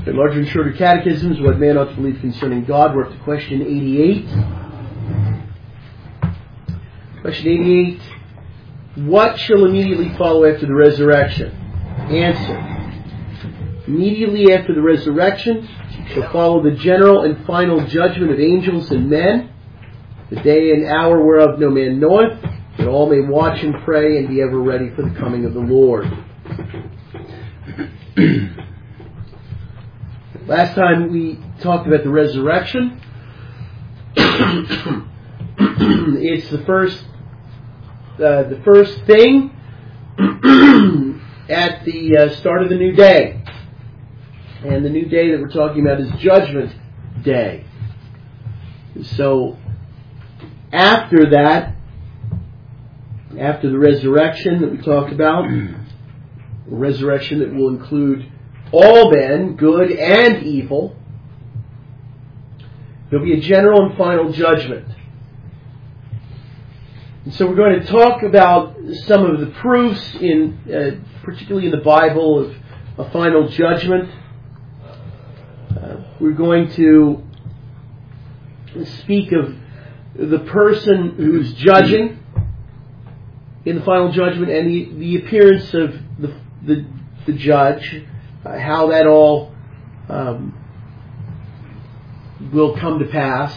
The larger and shorter catechisms, what man ought to believe concerning God. We're up to question 88. Question 88. What shall immediately follow after the resurrection? Answer. Immediately after the resurrection shall follow the general and final judgment of angels and men, the day and hour whereof no man knoweth, that all may watch and pray and be ever ready for the coming of the Lord. Last time we talked about the resurrection. It's the first thing at the start of the new day. And the new day that we're talking about is Judgment Day. So, after that, after the resurrection that we talked about, a resurrection that will include all men, good and evil, there'll be a general and final judgment. And so we're going to talk about some of the proofs, particularly in the Bible, of a final judgment. We're going to speak of the person who's judging in the final judgment and the appearance of the judge, how that all will come to pass.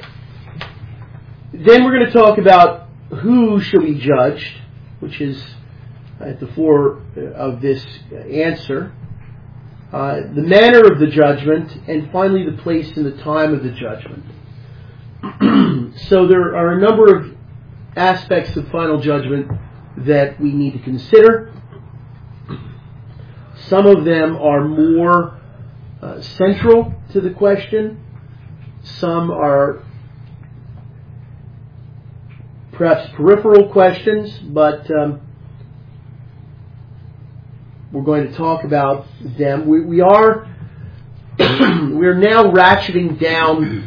Then we're going to talk about who shall be judged, which is at the fore of this answer, the manner of the judgment, and finally the place and the time of the judgment. So there are a number of aspects of final judgment that we need to consider. Some of them are more central to the question. Some are perhaps peripheral questions, but we're going to talk about them. We're now ratcheting down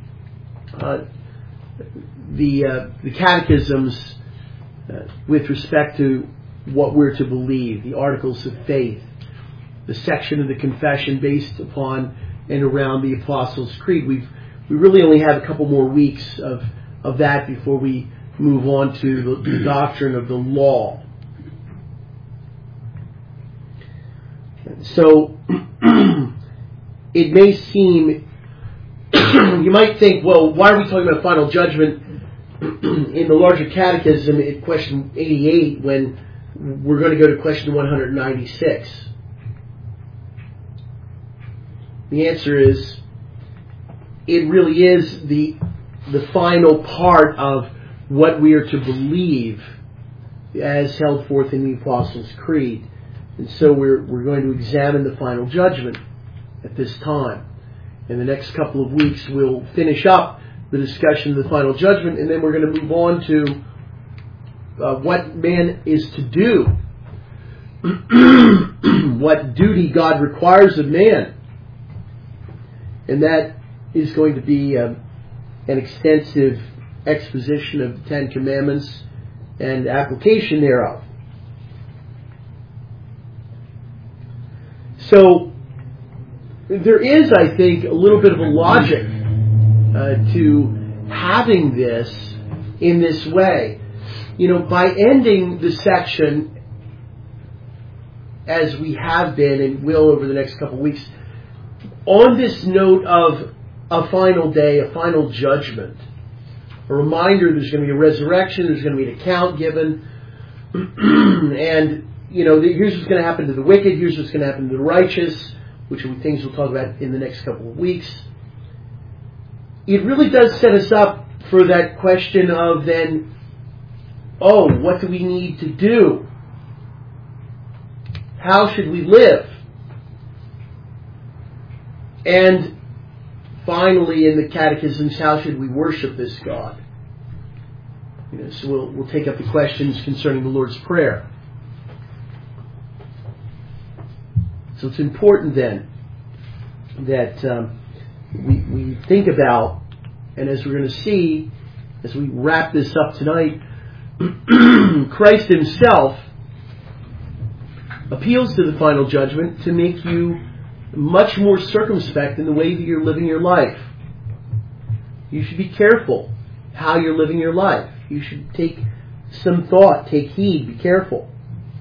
the catechisms with respect to what we're to believe, the articles of faith, the section of the confession based upon and around the Apostles' Creed. We really only have a couple more weeks of that before we move on to the doctrine of the law. So it may seem, you might think, well, why are we talking about final judgment in the larger catechism at question 88 when we're going to go to question 196? The answer is, it really is the final part of what we are to believe as held forth in the Apostles' Creed. And so we're going to examine the final judgment at this time. In the next couple of weeks we'll finish up the discussion of the final judgment, and then we're going to move on to what man is to do, what duty God requires of man. And that is going to be an extensive exposition of the Ten Commandments and application thereof. So there is, I think, a little bit of a logic to having this in this way. By ending the section as we have been and will over the next couple of weeks, on this note of a final day, a final judgment, a reminder there's going to be a resurrection, there's going to be an account given, and here's what's going to happen to the wicked, here's what's going to happen to the righteous, which are things we'll talk about in the next couple of weeks. It really does set us up for that question of then, what do we need to do? How should we live? And finally, in the catechisms, how should we worship this God? So we'll take up the questions concerning the Lord's Prayer. So it's important then that we think about, and as we're going to see, as we wrap this up tonight, Christ Himself appeals to the final judgment to make you much more circumspect in the way that you're living your life. You should be careful how you're living your life. You should take some thought, take heed, be careful.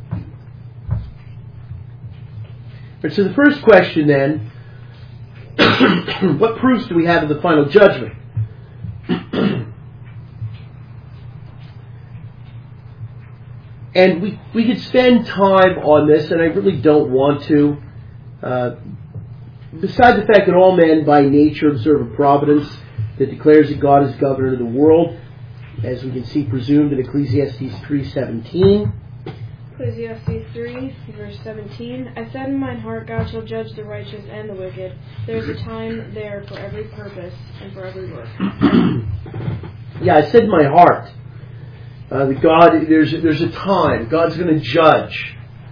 But so the first question then, what proofs do we have of the final judgment? And we could spend time on this, and I really don't want to. Besides the fact that all men by nature observe a providence that declares that God is governor of the world, as we can see presumed in Ecclesiastes 3:17. Ecclesiastes 3, verse 17. I said in mine heart, God shall judge the righteous and the wicked. There is a time there for every purpose and for every work. Yeah, I said in my heart that God, there's a time. God's going to judge.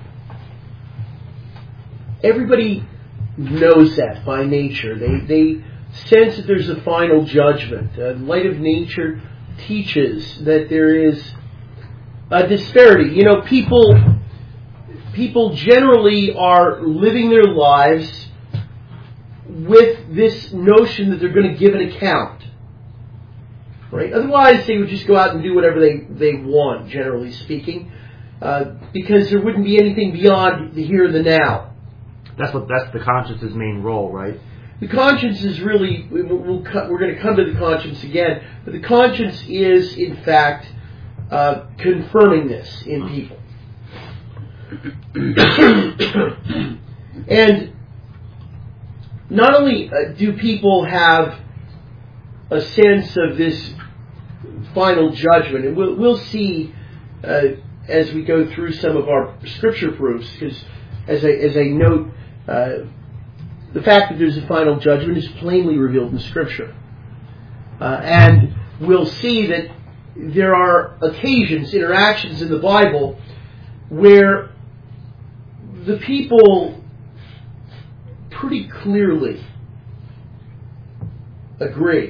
Everybody knows that by nature. They sense that there's a final judgment. The light of nature teaches that there is a disparity. You know, people generally are living their lives with this notion that they're going to give an account. Right? Otherwise, they would just go out and do whatever they want, generally speaking, because there wouldn't be anything beyond the here and the now. That's the conscience's main role, right? The conscience is really, we're going to come to the conscience again, but the conscience is, in fact, confirming this in people. And not only do people have a sense of this final judgment, and we'll see as we go through some of our scripture proofs, because as I note, the fact that there's a final judgment is plainly revealed in Scripture. And we'll see that there are occasions, interactions in the Bible, where the people pretty clearly agree.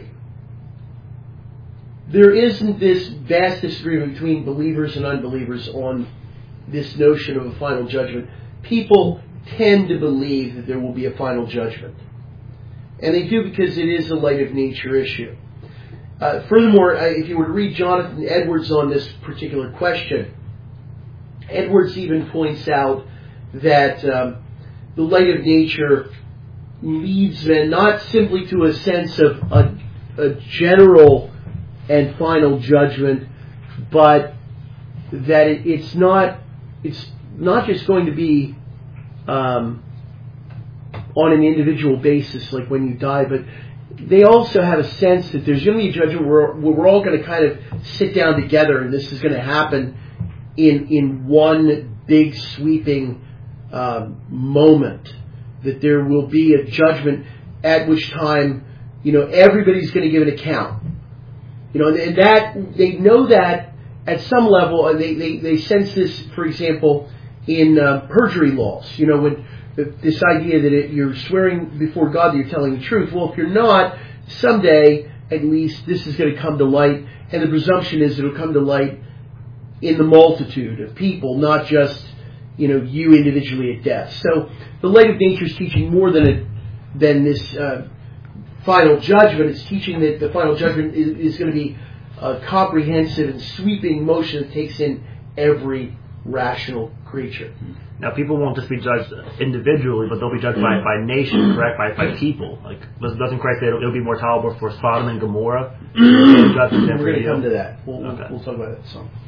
There isn't this vast disagreement between believers and unbelievers on this notion of a final judgment. People tend to believe that there will be a final judgment. And they do because it is a light of nature issue. Furthermore, if you were to read Jonathan Edwards on this particular question, Edwards even points out that the light of nature leads men not simply to a sense of a general and final judgment, but that it's not just going to be on an individual basis, like when you die, but they also have a sense that there's going to be a judgment where we're all going to kind of sit down together, and this is going to happen in one big sweeping moment. That there will be a judgment at which time, everybody's going to give an account. And that they know that at some level, they sense this, for example, in perjury laws. When this idea that you're swearing before God that you're telling the truth. Well, if you're not, someday at least this is going to come to light, and the presumption is it'll come to light in the multitude of people, not just you individually at death. So the light of nature is teaching more than this final judgment. It's teaching that the final judgment is going to be a comprehensive and sweeping motion that takes in every rational creature. Now, people won't just be judged individually, but they'll be judged by nation, correct? By people. Like, doesn't Christ say it'll be more tolerable for Sodom and Gomorrah? We're going to come to that. We'll talk about that some.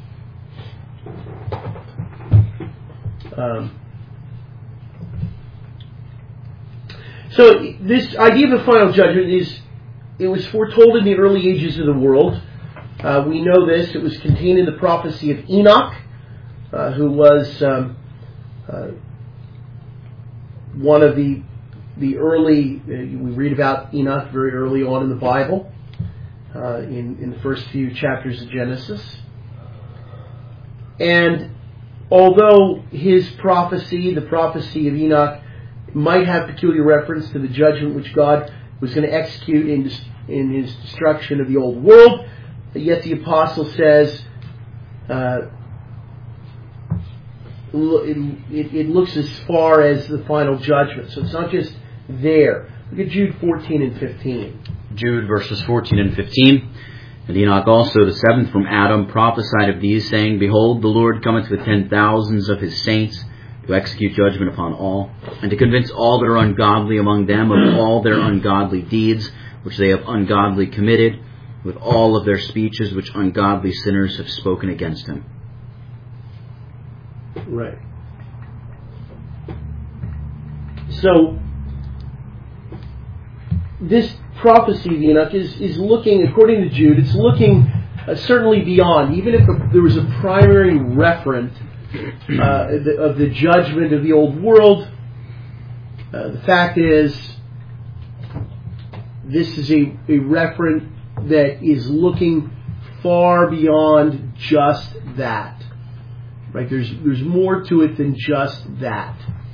So this idea of the final judgment it was foretold in the early ages of the world. We know this. It was contained in the prophecy of Enoch, who was one of the early. We read about Enoch very early on in the Bible, in the first few chapters of Genesis. And although his prophecy, the prophecy of Enoch, might have peculiar reference to the judgment which God was going to execute in his destruction of the old world, yet the apostle says it looks as far as the final judgment. So it's not just there. Look at Jude 14 and 15. Jude verses 14 and 15. And Enoch also, the seventh from Adam, prophesied of these, saying, Behold, the Lord cometh with 10,000s of his saints, to execute judgment upon all, and to convince all that are ungodly among them of all their ungodly deeds, which they have ungodly committed, with all of their speeches which ungodly sinners have spoken against him. Right. So, this prophecy of Enoch is looking, according to Jude, it's looking certainly beyond. Even if there was a primary referent of the judgment of the old world, the fact is, this is a referent that is looking far beyond just that. Right? There's more to it than just that.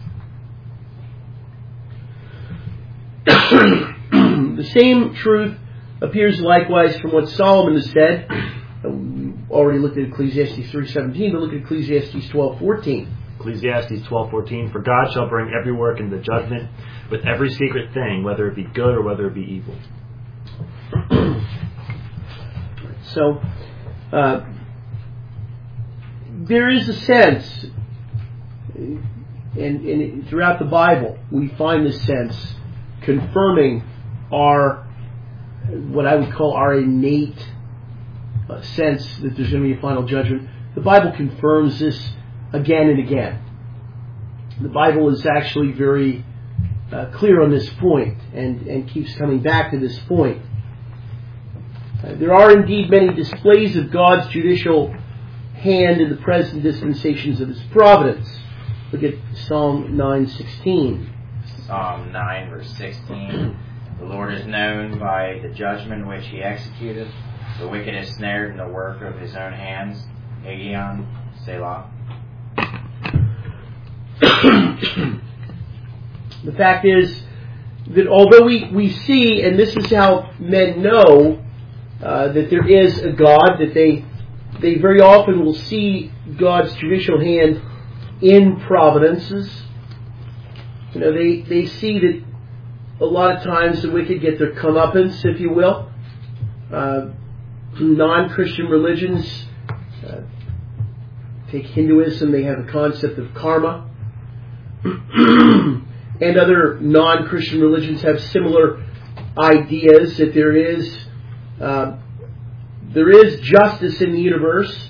The same truth appears likewise from what Solomon has said. We already looked at Ecclesiastes 3:17, but look at Ecclesiastes 12:14. Ecclesiastes 12:14. For God shall bring every work into judgment with every secret thing, whether it be good or whether it be evil. So, there is a sense, and throughout the Bible, we find this sense confirming what I would call our innate sense that there's going to be a final judgment. The Bible confirms this again and again. The Bible is actually very clear on this point and keeps coming back to this point. There are indeed many displays of God's judicial hand in the present dispensations of His providence. Look at Psalm 9:16. Psalm 9, verse 16. The Lord is known by the judgment which He executeth. The wicked is snared in the work of his own hands. Agion, Selah. The fact is that although we see, and this is how men know that there is a God, that they very often will see God's judicial hand in providences. You know, they see that a lot of times the wicked get their comeuppance, if you will. Non-Christian religions, take Hinduism, they have a concept of karma. And other non-Christian religions have similar ideas that there is justice in the universe,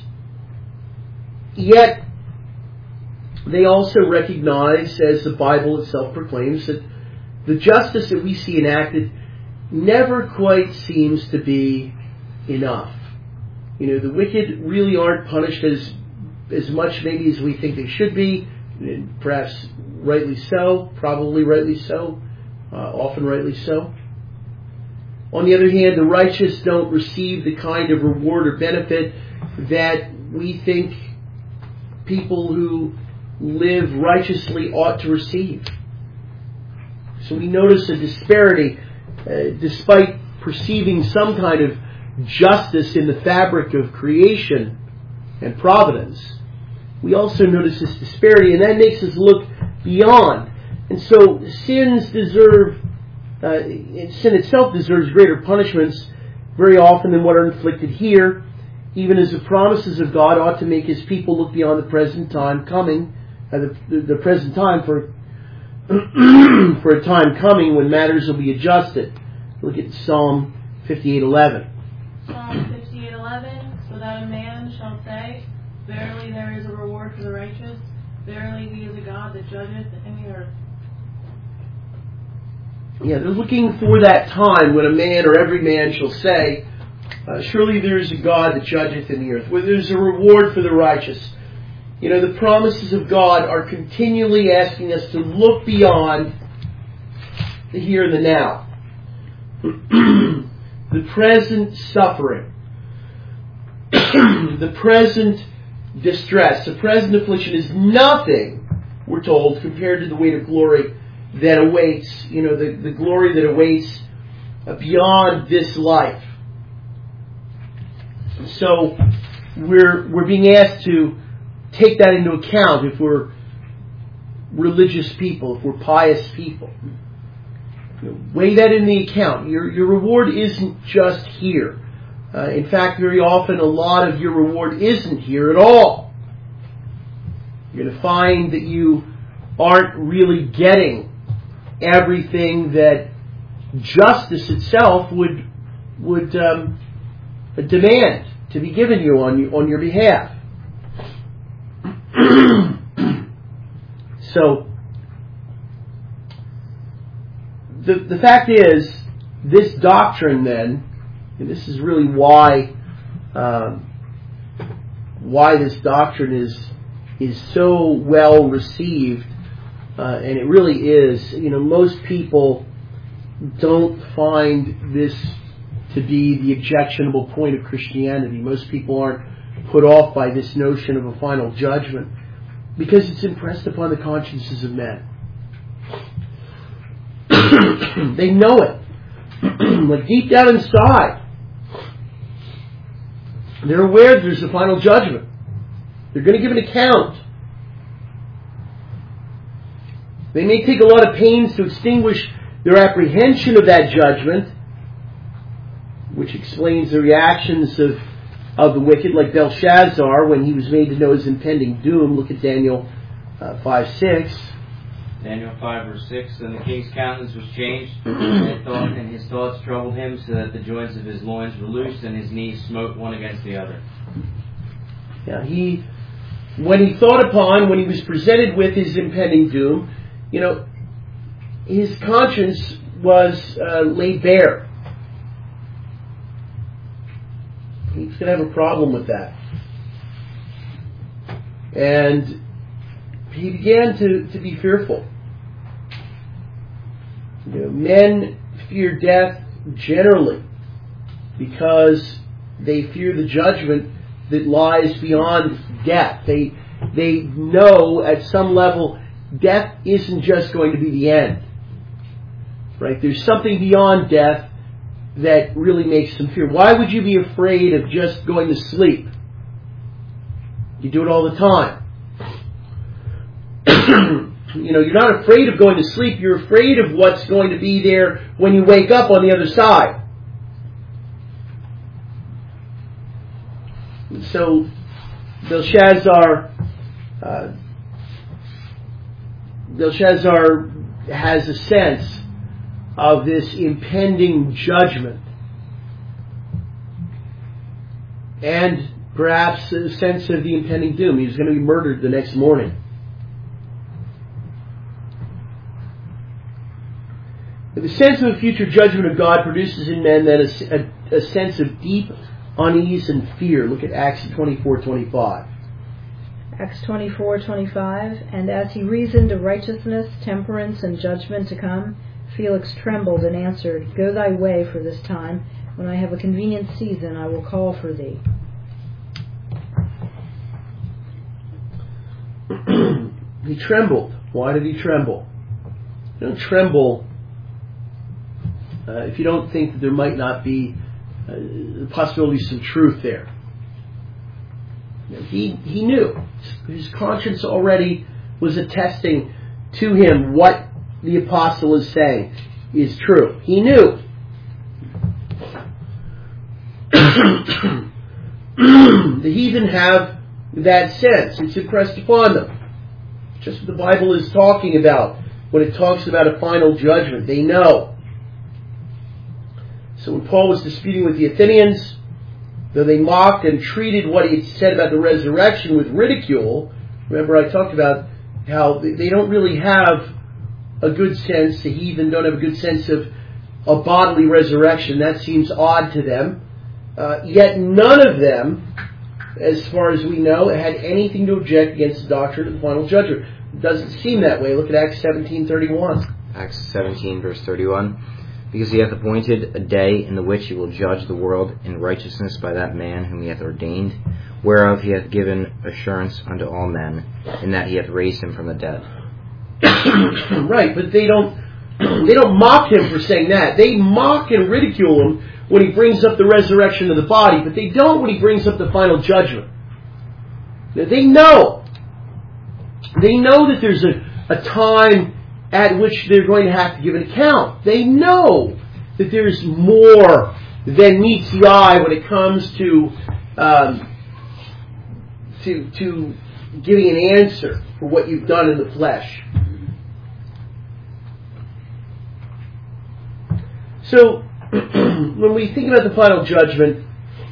yet they also recognize, as the Bible itself proclaims, that the justice that we see enacted never quite seems to be enough. You know, the wicked really aren't punished as much maybe as we think they should be, perhaps rightly so, probably rightly so, often rightly so. On the other hand, the righteous don't receive the kind of reward or benefit that we think people who live righteously ought to receive. So we notice a disparity, despite perceiving some kind of justice in the fabric of creation and providence. We also notice this disparity, and that makes us look beyond. And so sin itself deserves greater punishments very often than what are inflicted here, even as the promises of God ought to make His people look beyond the present time coming, the present time for a time coming when matters will be adjusted. Look at Psalm 58:11. Psalm 58:11. So that a man shall say, Verily there is a reward for the righteous. Verily He is a God that judgeth in the earth. Yeah, they're looking for that time when a man or every man shall say, surely there is a God that judgeth in the earth, where there's a reward for the righteous. You know, the promises of God are continually asking us to look beyond the here and the now. The present suffering, the present distress, the present affliction is nothing, we're told, compared to the weight of glory that awaits, you know, the glory that awaits beyond this life. So we're being asked to take that into account if we're religious people, if we're pious people. Weigh that in the account. Your reward isn't just here. In fact, very often a lot of your reward isn't here at all. You're going to find that you aren't really getting everything that justice itself would demand to be given you on your behalf. So, the fact is, this doctrine then, and this is really why this doctrine is so well received, and it really is. Most people don't find this to be the objectionable point of Christianity. Most people aren't put off by this notion of a final judgment because it's impressed upon the consciences of men. They know it. Like deep down inside, they're aware there's a final judgment. They're going to give an account. They may take a lot of pains to extinguish their apprehension of that judgment, which explains the reactions of the wicked, like Belshazzar when he was made to know his impending doom. Look at Daniel 5:6. Daniel 5 verse 6, and the king's countenance was changed, and his thoughts troubled him, so that the joints of his loins were loosed, and his knees smote one against the other. Yeah, when he was presented with his impending doom, his conscience was laid bare. He's going to have a problem with that. And he began to be fearful. Men fear death generally because they fear the judgment that lies beyond death. They know at some level death isn't just going to be the end. Right? There's something beyond death that really makes them fear. Why would you be afraid of just going to sleep? You do it all the time. You're not afraid of going to sleep. You're afraid of what's going to be there when you wake up on the other side. So Belshazzar has a sense of this impending judgment, and perhaps a sense of the impending doom. He's going to be murdered the next morning. The sense of a future judgment of God produces in men then a sense of deep unease and fear. Look at Acts 24:25. Acts 24:25, and as he reasoned of righteousness, temperance, and judgment to come, Felix trembled and answered, Go thy way for this time. When I have a convenient season, I will call for thee. He trembled. Why did he tremble? You don't tremble if you don't think that there might not be the possibility of some truth there. He knew. His conscience already was attesting to him what the apostle is saying is true. He knew. The heathen have that sense. It's impressed upon them. Just what the Bible is talking about when it talks about a final judgment. They know. So when Paul was disputing with the Athenians, though they mocked and treated what he had said about the resurrection with ridicule, remember I talked about how they don't really have a good sense, the heathen don't have a good sense of a bodily resurrection. That seems odd to them. Yet none of them, as far as we know, had anything to object against the doctrine of the final judgment. It doesn't seem that way. Look at Acts 17:31. Acts 17, verse 31. Because he hath appointed a day in the which he will judge the world in righteousness by that man whom he hath ordained, whereof he hath given assurance unto all men, in that he hath raised him from the dead. Right, but they don't mock him for saying that. They mock and ridicule him when he brings up the resurrection of the body, but they don't when he brings up the final judgment. Now, they know that there's a time at which they're going to have to give an account. They know that there's more than meets the eye when it comes to giving an answer for what you've done in the flesh. So, when we think about the final judgment,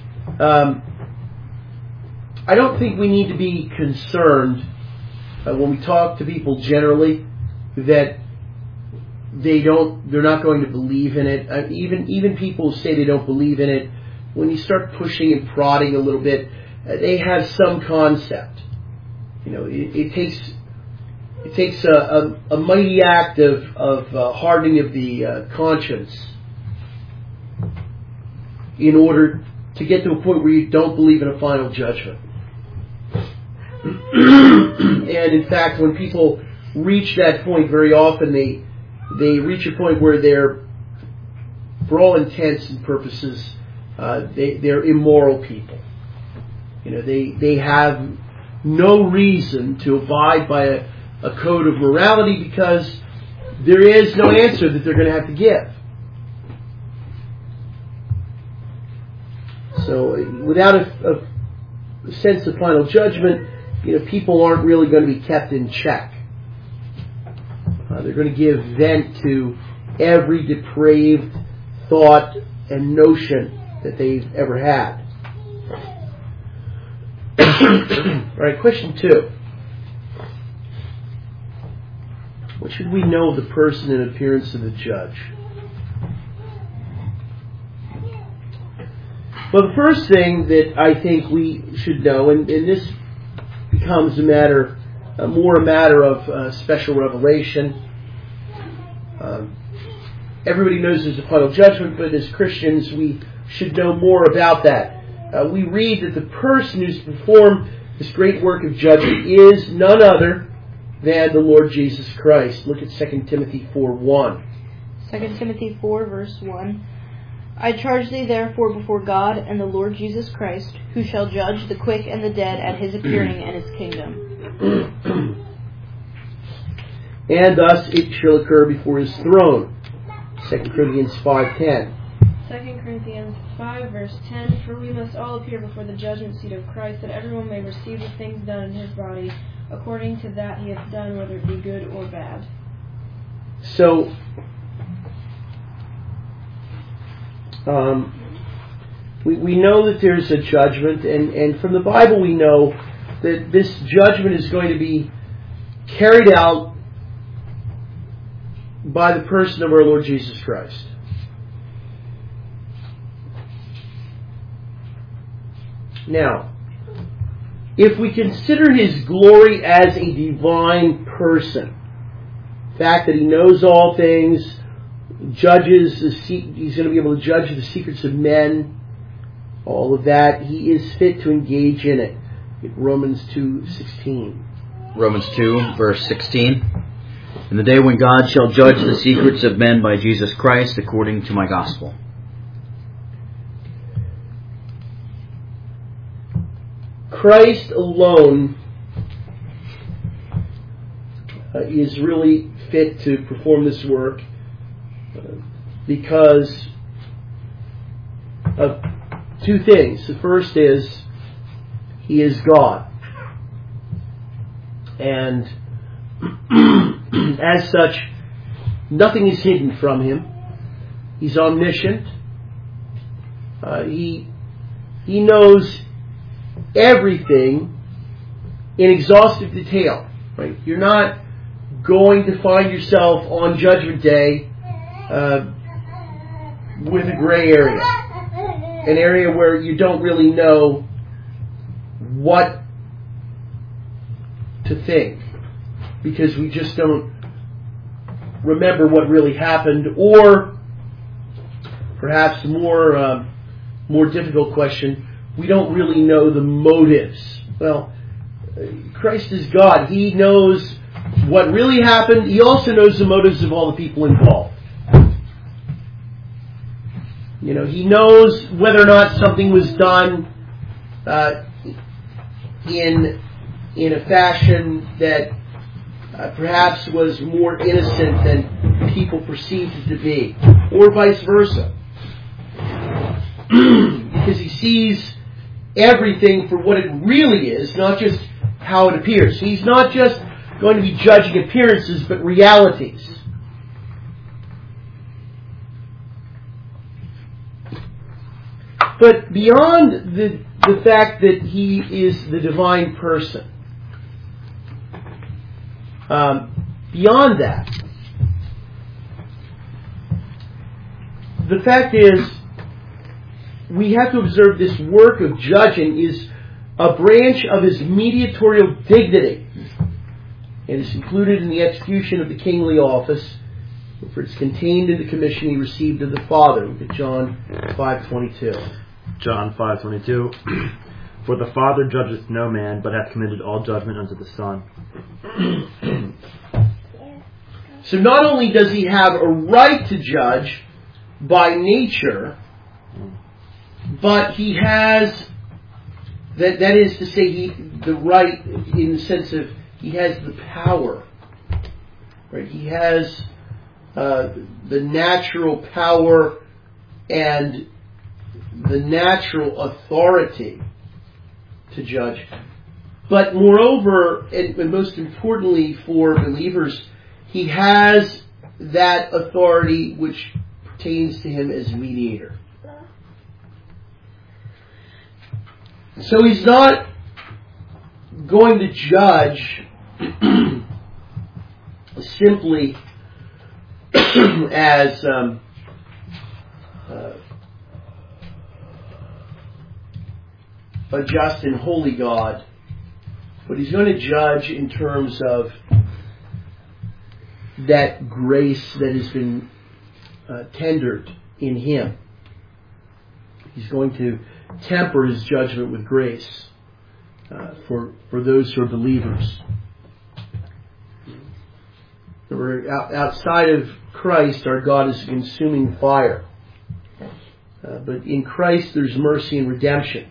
I don't think we need to be concerned when we talk to people generally that they're not going to believe in it. Even people who say they don't believe in it, when you start pushing and prodding a little bit, they have some concept. It takes a mighty act of hardening of the conscience in order to get to a point where you don't believe in a final judgment. And in fact, when people reach that point, very often they reach a point where they're, for all intents and purposes, they're immoral people. They have no reason to abide by a code of morality because there is no answer that they're going to have to give. So without a sense of final judgment, people aren't really going to be kept in check. They're going to give vent to every depraved thought and notion that they've ever had. All right, question 2. What should we know of the person and appearance of the judge? Well, the first thing that I think we should know, and this becomes more a matter of special revelation. Everybody knows there's a final judgment, but as Christians we should know more about that. We read that the person who's performed this great work of judgment is none other than the Lord Jesus Christ. Look at 2 Timothy 4:1. 2 Timothy 4, verse 1. I charge thee therefore before God and the Lord Jesus Christ, who shall judge the quick and the dead at his appearing and his kingdom. And thus it shall occur before his throne. 2 Corinthians 5:10. 2 Corinthians 5, verse 10. For we must all appear before the judgment seat of Christ, that everyone may receive the things done in his body, according to that he hath done, whether it be good or bad. So, we know that there's a judgment, and from the Bible we know that this judgment is going to be carried out by the person of our Lord Jesus Christ. Now, if we consider his glory as a divine person, the fact that he knows all things, he's going to be able to judge the secrets of men, all of that, he is fit to engage in it. Romans 2:16. Romans 2, verse 16. In the day when God shall judge the secrets of men by Jesus Christ according to my gospel. Christ alone is really fit to perform this work because of two things. The first is he is God, and as such nothing is hidden from him. He's omniscient. He knows everything in exhaustive detail. Right? You're not going to find yourself on Judgment Day with a gray area, an area where you don't really know what to think, because we just don't remember what really happened, or perhaps more difficult question, we don't really know the motives. Well, Christ is God. He knows what really happened. He also knows the motives of all the people involved. He knows whether or not something was done in a fashion that perhaps was more innocent than people perceived it to be, or vice versa. Because he sees everything for what it really is, not just how it appears. He's not just going to be judging appearances, but realities. But beyond the fact that he is the divine person, beyond that, the fact is, we have to observe this work of judging is a branch of his mediatorial dignity. It is included in the execution of the kingly office, for it's contained in the commission he received of the Father. Look at John 5:22. John 5:22. For the Father judgeth no man, but hath committed all judgment unto the Son. So not only does he have a right to judge by nature, but he has, that is to say, the right in the sense of he has the power. Right? He has the natural power and the natural authority to judge. But moreover, and most importantly for believers, he has that authority which pertains to him as mediator. So he's not going to judge simply as a just and holy God, but he's going to judge in terms of that grace that has been tendered in him. He's going to temper his judgment with grace for those who are believers. Outside of Christ, our God is a consuming fire. But in Christ, there's mercy and redemption.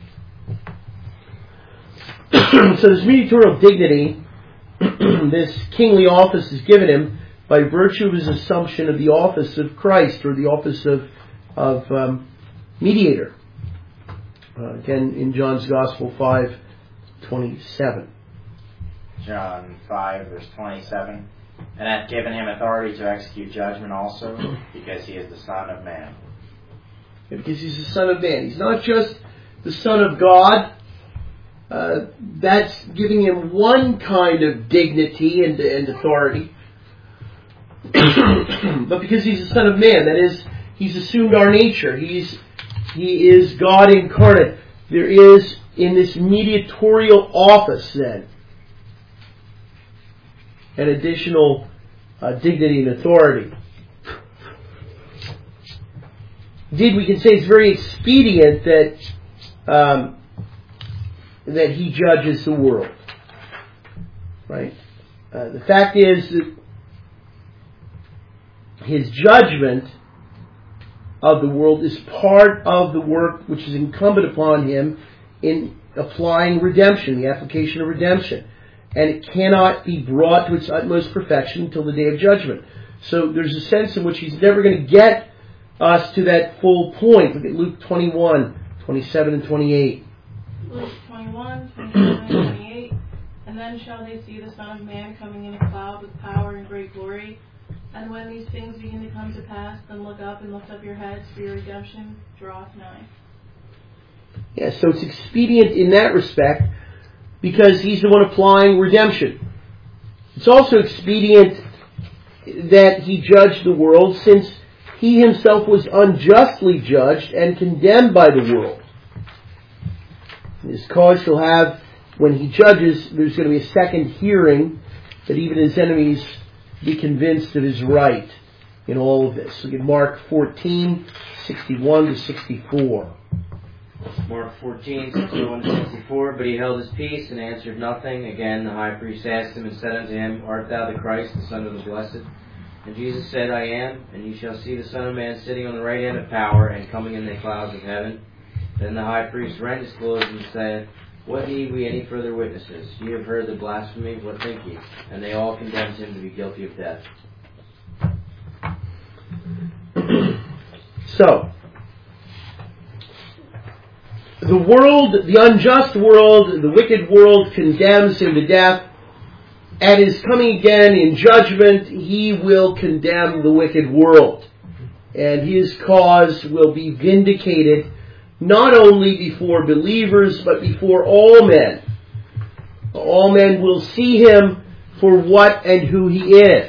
So this mediatorial dignity, this kingly office is given him by virtue of his assumption of the office of Christ, or the office of mediator. Again, in John's Gospel 5:27. John 5, verse 27. And hath given him authority to execute judgment also, because he is the Son of Man. Because he's the Son of Man. He's not just the Son of God. That's giving him one kind of dignity and authority. But because he's the Son of Man, that is, he's assumed our nature. He is God incarnate. There is, in this mediatorial office then, an additional dignity and authority. Indeed, we can say it's very expedient that he judges the world. Right? The fact is that his judgment of the world is part of the work which is incumbent upon him in applying redemption, the application of redemption. And it cannot be brought to its utmost perfection until the day of judgment. So there's a sense in which he's never going to get us to that full point. Look at Luke 21:27 and 28. Luke 21:27 and 28. And then shall they see the Son of Man coming in a cloud with power and great glory. And when these things begin to come to pass, then look up and lift up your heads, for your redemption draweth nigh. Yeah, so it's expedient in that respect, because he's the one applying redemption. It's also expedient that he judge the world, since he himself was unjustly judged and condemned by the world. His cause shall have, when he judges, there's going to be a second hearing, that even his enemies be convinced of his right in all of this. Look at Mark 14:61 to 64. Mark 14:61 to 64. But he held his peace and answered nothing. Again the high priest asked him and said unto him, Art thou the Christ, the Son of the Blessed? And Jesus said, I am. And ye shall see the Son of Man sitting on the right hand of power, and coming in the clouds of heaven. Then the high priest rent his clothes and said, What need we any further witnesses? Ye have heard the blasphemy, what think ye? And they all condemned him to be guilty of death. So, the world, the unjust world, the wicked world condemns him to death. At his coming again in judgment, he will condemn the wicked world. And his cause will be vindicated not only before believers, but before all men. All men will see him for what and who he is.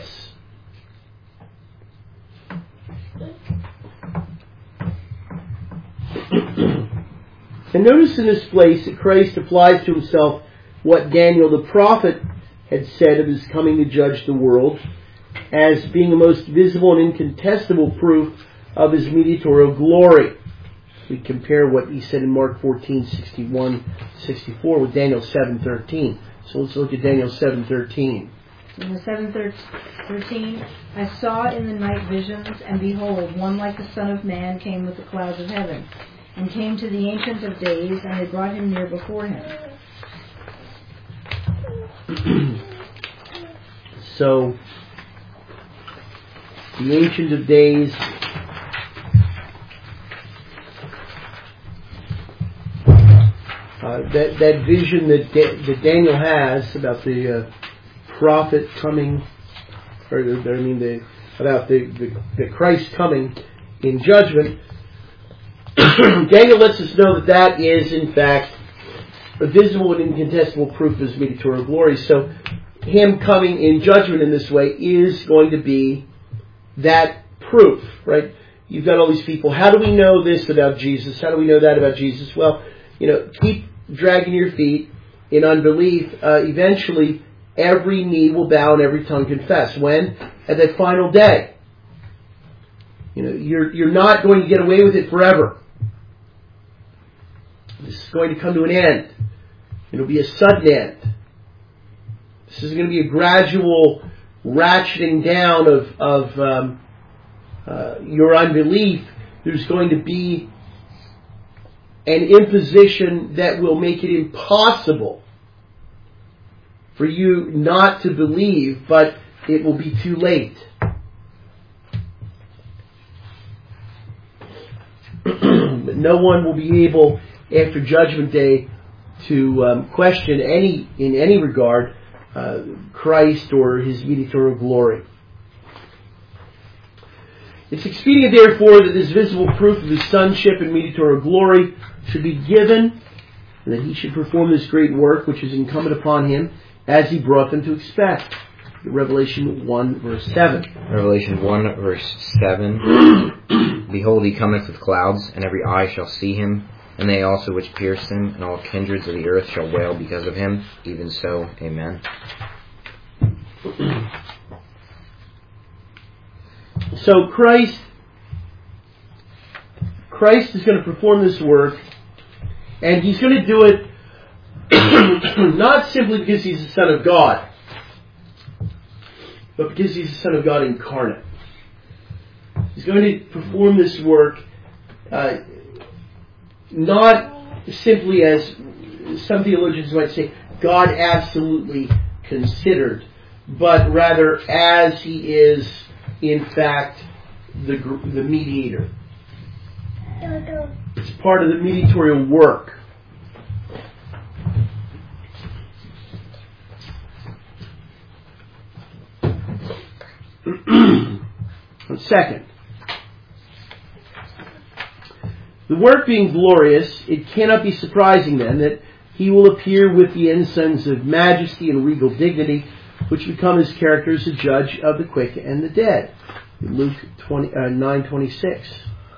And notice in this place that Christ applies to himself what Daniel the prophet had said of his coming to judge the world as being the most visible and incontestable proof of his mediatorial glory. We compare what he said in Mark 14:61-64 with Daniel 7:13. So let's look at Daniel 7:13. In the 7:13, I saw in the night visions, and behold, one like the Son of Man came with the clouds of heaven, and came to the Ancient of Days, and they brought him near before him. So, the Ancient of Days, that vision that Daniel has about the prophet coming, about the Christ coming in judgment, Daniel lets us know that is, in fact, a visible and incontestable proof of his mediatorial glory. So, him coming in judgment in this way is going to be that proof, right? You've got all these people. How do we know this about Jesus? How do we know that about Jesus? Well, keep dragging your feet in unbelief. Eventually, every knee will bow and every tongue confess. When? At that final day. You're not going to get away with it forever. This is going to come to an end. It'll be a sudden end. This is going to be a gradual ratcheting down of your unbelief. There's going to be an imposition that will make it impossible for you not to believe, but it will be too late. But no one will be able, after Judgment Day, to question in any regard Christ or his mediatorial glory. It's expedient, therefore, that this visible proof of his sonship and mediatorial glory should be given, and that he should perform this great work which is incumbent upon him, as he brought them to expect. Revelation 1, verse 7. Revelation 1, verse 7. Behold, he cometh with clouds, and every eye shall see him, and they also which pierced him, and all kindreds of the earth shall wail because of him. Even so, amen. So Christ is going to perform this work, and he's going to do it not simply because he's the Son of God, but because he's the Son of God incarnate. He's going to perform this work not simply as some theologians might say, God absolutely considered, but rather as he is, in fact, the mediator. It's part of the mediatorial work. Second, the work being glorious, it cannot be surprising then that he will appear with the ensigns of majesty and regal dignity, which become his character as a judge of the quick and the dead. Luke 9:26.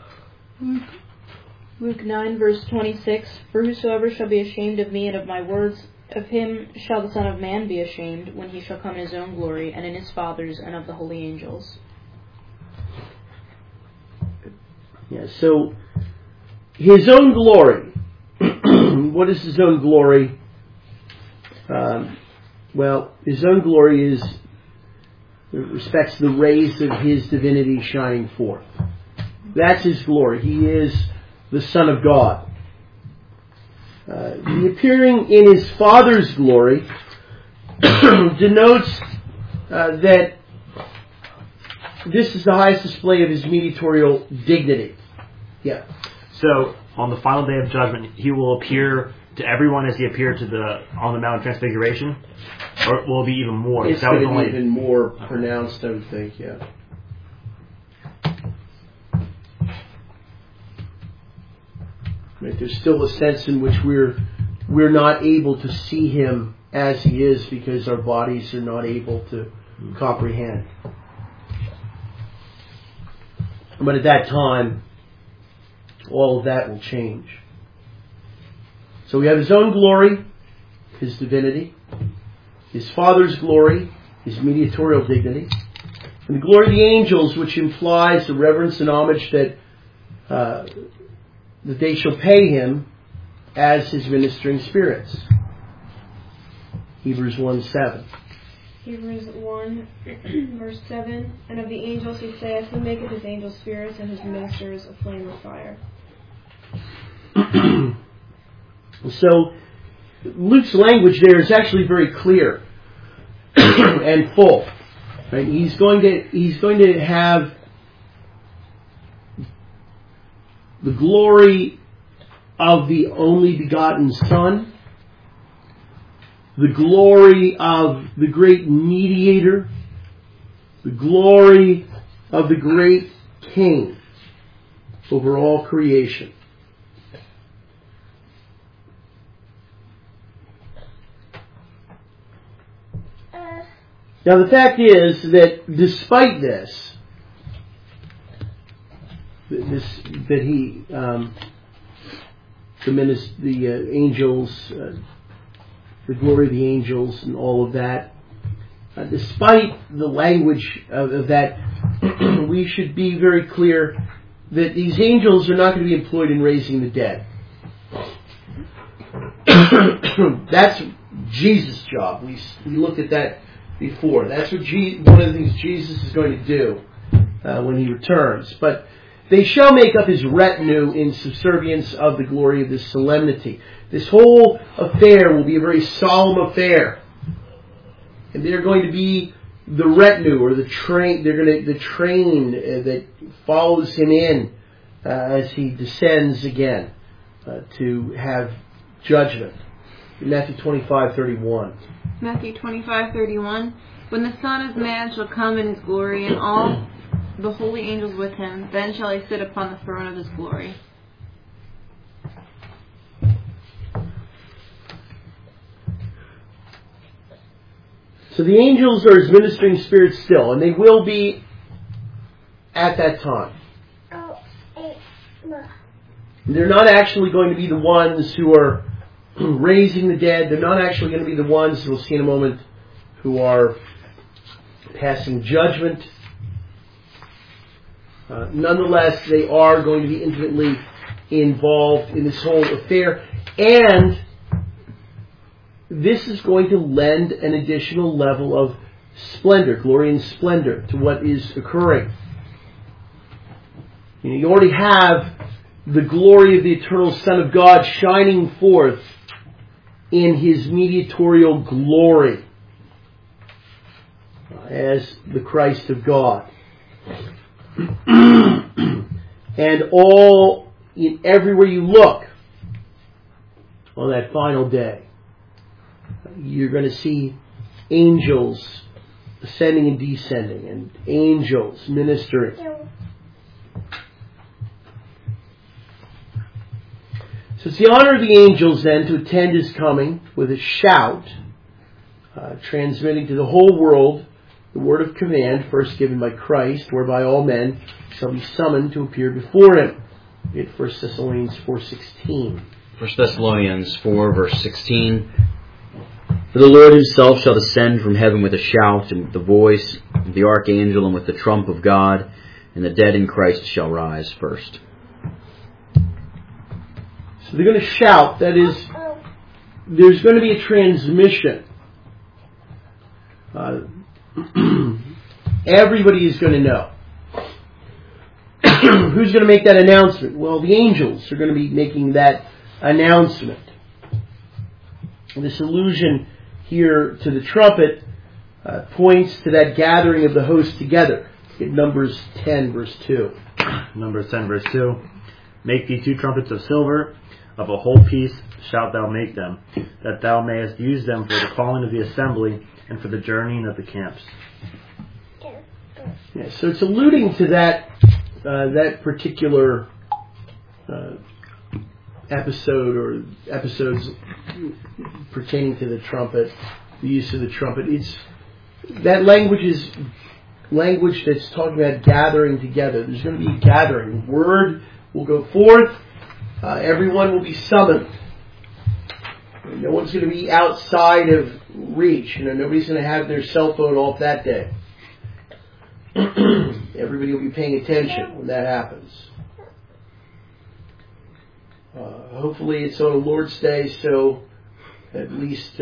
Luke 9, verse 26. For whosoever shall be ashamed of me and of my words, of him shall the Son of Man be ashamed, when he shall come in his own glory, and in his Father's, and of the holy angels. Yeah, so his own glory. What is his own glory? Well, his own glory respects the rays of his divinity shining forth. That's his glory. He is the Son of God. The appearing in his Father's glory denotes that this is the highest display of his mediatorial dignity. Yeah. So, on the final day of judgment, he will appear to everyone as he appeared on the Mount of Transfiguration? Or will it be even more? It's going to be even more pronounced, I would think, yeah. Right, there's still a sense in which we're not able to see him as he is because our bodies are not able to comprehend. But at that time, all of that will change. So we have his own glory, his divinity, his Father's glory, his mediatorial dignity, and the glory of the angels, which implies the reverence and homage that they shall pay him as his ministering spirits. Hebrews 1:7. Hebrews 1, verse 7, and of the angels he saith, who maketh his angels spirits and his ministers a flame of fire. So, Luke's language there is actually very clear and full. Right? He's going to have the glory of the only begotten Son, the glory of the great mediator, the glory of the great King over all creation. Now the fact is that despite this, that he, the angels, the glory of the angels and all of that, despite the language of that, we should be very clear that these angels are not going to be employed in raising the dead. That's Jesus' job. We looked at that before. That's what one of the things Jesus is going to do when he returns. But they shall make up his retinue in subservience of the glory of this solemnity. This whole affair will be a very solemn affair. And they're going to be the retinue or the train. They're going to the train that follows him in as he descends again to have judgment. Matthew 25:31. Matthew 25:31. When the Son of Man shall come in his glory, and all the holy angels with him, then shall he sit upon the throne of his glory. So the angels are his ministering spirits still, and they will be at that time. They're not actually going to be the ones who are raising the dead. They're not actually going to be the ones, we'll see in a moment, who are passing judgment. Nonetheless, they are going to be intimately involved in this whole affair. And this is going to lend an additional level of splendor, glory and splendor to what is occurring. You already have the glory of the eternal Son of God shining forth in his mediatorial glory as the Christ of God. And everywhere you look on that final day, you're going to see angels ascending and descending, and angels ministering. So it's the honor of the angels then to attend his coming with a shout, transmitting to the whole world the word of command first given by Christ, whereby all men shall be summoned to appear before him. In 1 Thessalonians 4:16. 1 Thessalonians 4, verse 16. For the Lord himself shall descend from heaven with a shout, and with the voice of the archangel, and with the trump of God, and the dead in Christ shall rise first. So they're going to shout. That is, there's going to be a transmission. Everybody is going to know. Who's going to make that announcement? Well, the angels are going to be making that announcement. This allusion here to the trumpet points to that gathering of the host together. In Numbers 10, verse 2. Numbers 10, verse 2. Make thee 2 trumpets of silver, of a whole piece shalt thou make them, that thou mayest use them for the calling of the assembly and for the journeying of the camps. Yeah, so it's alluding to that particular episode or episodes pertaining to the trumpet, the use of the trumpet. That language is language that's talking about gathering together. There's going to be a gathering. Word will go forth. Everyone will be summoned. No one's going to be outside of reach. Nobody's going to have their cell phone off that day. Everybody will be paying attention when that happens. Hopefully it's on a Lord's Day, so at least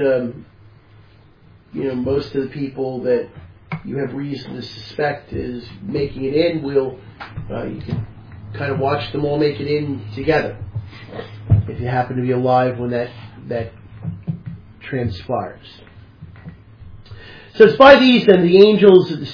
most of the people that you have reason to suspect is making it in, you can kind of watch them all make it in together, if you happen to be alive when that transpires. So it's by these then the angels that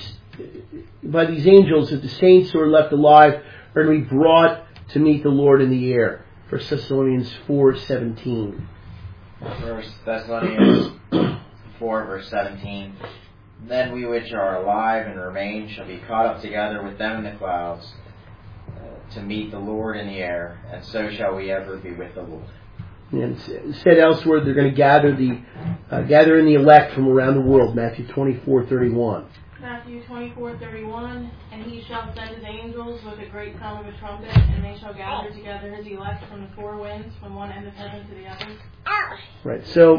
the saints who are left alive are going to be brought to meet the Lord in the air. 1 Thessalonians 4:17. 1 Thessalonians 4, verse 17. Then we which are alive and remain shall be caught up together with them in the clouds to meet the Lord in the air, and so shall we ever be with the Lord. And it said elsewhere they're going to gather in the elect from around the world. Matthew 24:31. Matthew 24:31, and he shall send his angels with a great sound of a trumpet, and they shall gather together his elect from the 4 winds, from one end of heaven to the other. Right, so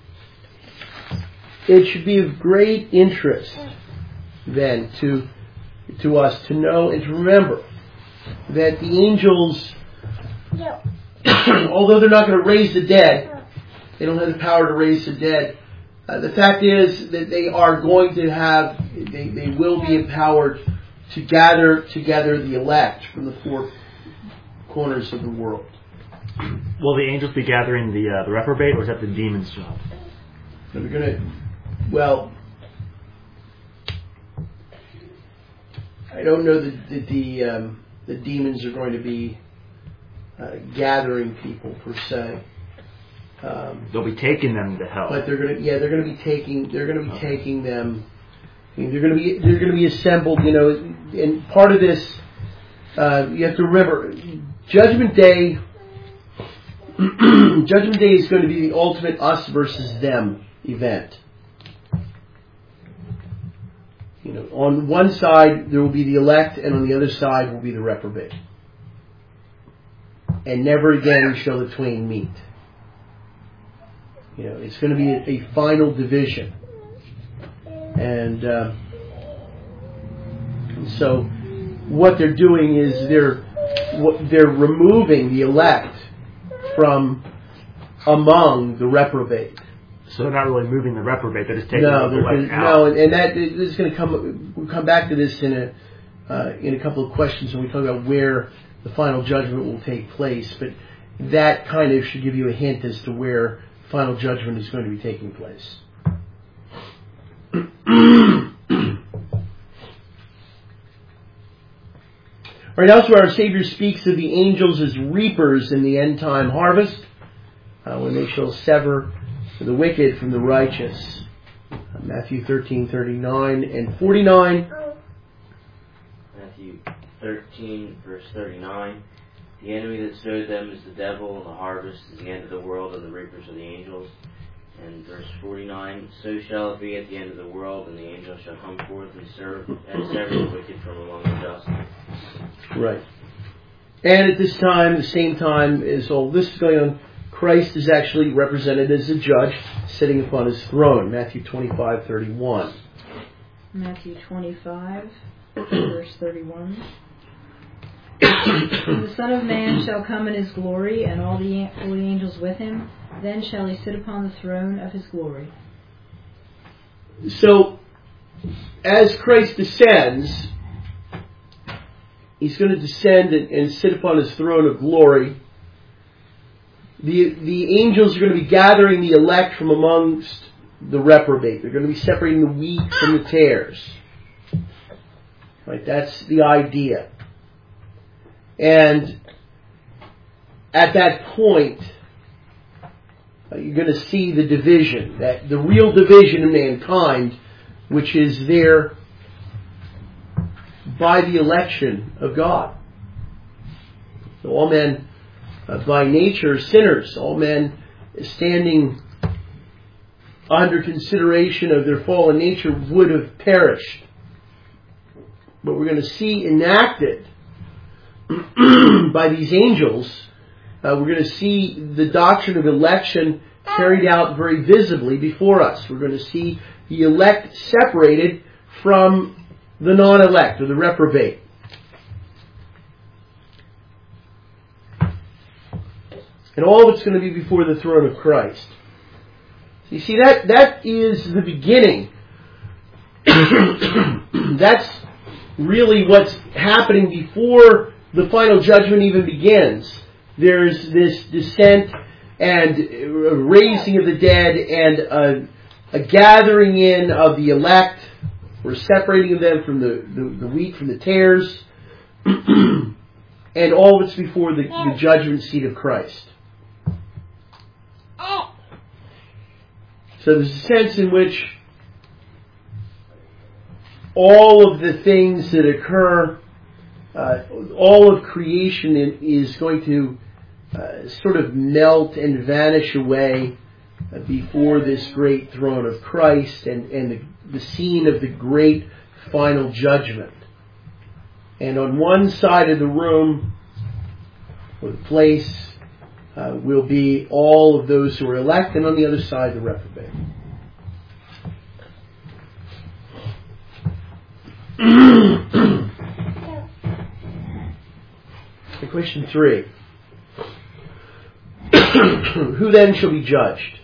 it should be of great interest then to us to know and to remember that the angels, although they're not going to raise the dead, they don't have the power to raise the dead. The fact is that they are going to have, they will be empowered to gather together the elect from the 4 corners of the world. Will the angels be gathering the reprobate, or is that the demon's job? They're going to, well, I don't know that the demons are going to be gathering people per se. They'll be taking them to hell. But they're going to be taking them. I mean, they're going to be assembled. And part of this, you have to remember, Judgment Day. Judgment Day is going to be the ultimate us versus them event. On one side there will be the elect, and on the other side will be the reprobate. And never again shall the twain meet. It's going to be a final division. And so what they're doing is they're removing the elect from among the reprobate. So they're not really moving the reprobate; they're just taking the elect out. No, and that this is going to come. We'll come back to this in a couple of questions when we talk about where the final judgment will take place. But that kind of should give you a hint as to where final judgment is going to be taking place. All right, elsewhere our Savior speaks of the angels as reapers in the end time harvest, when they shall sever the wicked from the righteous. Matthew 13:39 and 49. Matthew 13, verse 39. The enemy that sowed them is the devil, and the harvest is the end of the world, and the reapers are the angels. And verse 49, so shall it be at the end of the world, and the angels shall come forth and sever the wicked from among the just. Right. And at this time, the same time as all this is going on, Christ is actually represented as a judge sitting upon his throne. Matthew 25:31. Matthew 25, verse 31. The Son of Man shall come in his glory, and all the holy angels with him. Then shall he sit upon the throne of his glory. So, as Christ descends, he's going to descend and sit upon his throne of glory. the angels are going to be gathering the elect from amongst the reprobate. They're going to be separating the wheat from the tares. Right? That's the idea. And at that point, you're going to see the division, that the real division in mankind, which is there by the election of God. So all men by nature are sinners. All men standing under consideration of their fallen nature would have perished. But we're going to see enacted by these angels, we're going to see the doctrine of election carried out very visibly before us. We're going to see the elect separated from the non-elect, or the reprobate. And all of it's going to be before the throne of Christ. So you see, that is the beginning. That's really what's happening before the final judgment even begins. There's this descent and raising of the dead and a gathering in of the elect. We're separating them from the wheat from the tares. And all of it's before the judgment seat of Christ. So there's a sense in which all of the things that occur, all of creation is going to sort of melt and vanish away before this great throne of Christ and the scene of the great final judgment. And on one side of the room, or the place, will be all of those who are elect, and on the other side, the reprobate. Question 3. Who then shall be judged?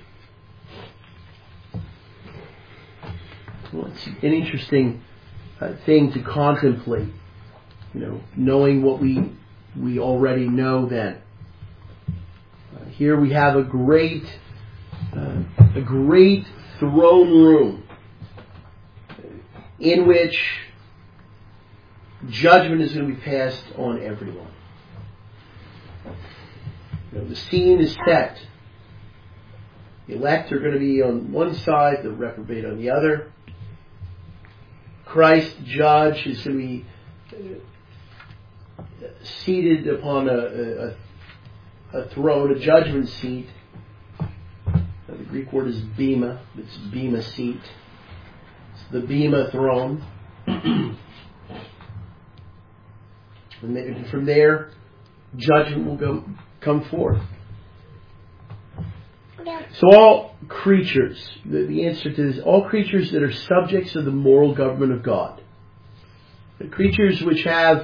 Well, it's an interesting thing to contemplate. Knowing what we already know then. Here we have a great throne room in which judgment is going to be passed on everyone. The scene is set. The elect are going to be on one side, the reprobate on the other. Christ, judge, is going to be seated upon a throne, a judgment seat. The Greek word is bema. It's bema seat. It's the bema throne. And from there, judgment will come forth. So all creatures, the answer to this, all creatures that are subjects of the moral government of God, the creatures which have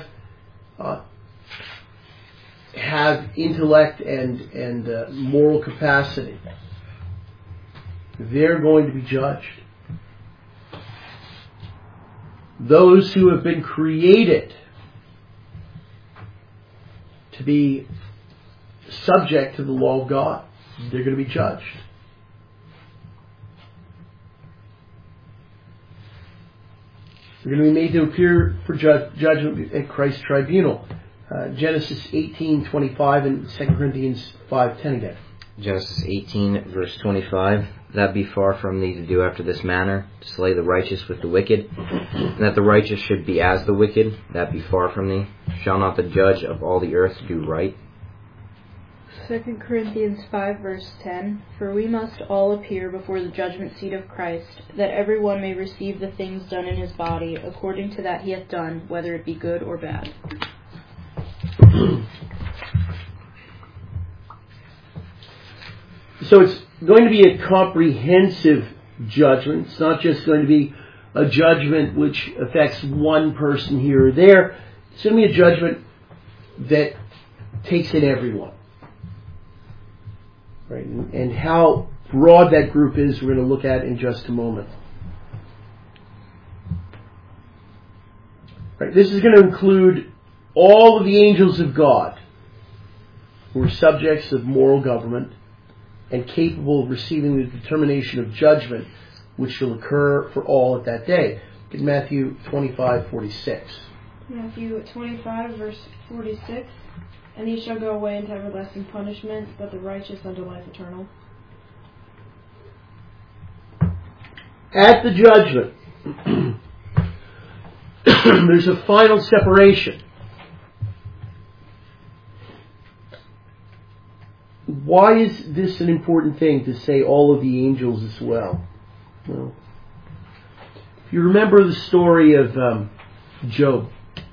intellect and moral capacity, they're going to be judged. Those who have been created to be subject to the law of God, they're going to be judged. They're going to be made to appear for judgment at Christ's tribunal. Genesis 18:25 and 2 Corinthians 5:10 again. Genesis 18, verse 25. That be far from thee to do after this manner, to slay the righteous with the wicked, and that the righteous should be as the wicked. That be far from thee. Shall not the judge of all the earth do right? 2 Corinthians 5 verse 10. For we must all appear before the judgment seat of Christ, that every one may receive the things done in his body, according to that he hath done, whether it be good or bad. So it's going to be a comprehensive judgment. It's not just going to be a judgment which affects one person here or there. It's going to be a judgment that takes in everyone. Right? And how broad that group is, we're going to look at in just a moment. Right? This is going to include all of the angels of God. who are subjects of moral government and capable of receiving the determination of judgment which shall occur for all at that day. Look at Matthew 25:46. Matthew 25, verse 46. And he shall go away into everlasting punishment, but the righteous unto life eternal. At the judgment, there's a final separation. Why is this an important thing to say all of the angels as well? Well, if you remember the story of Job,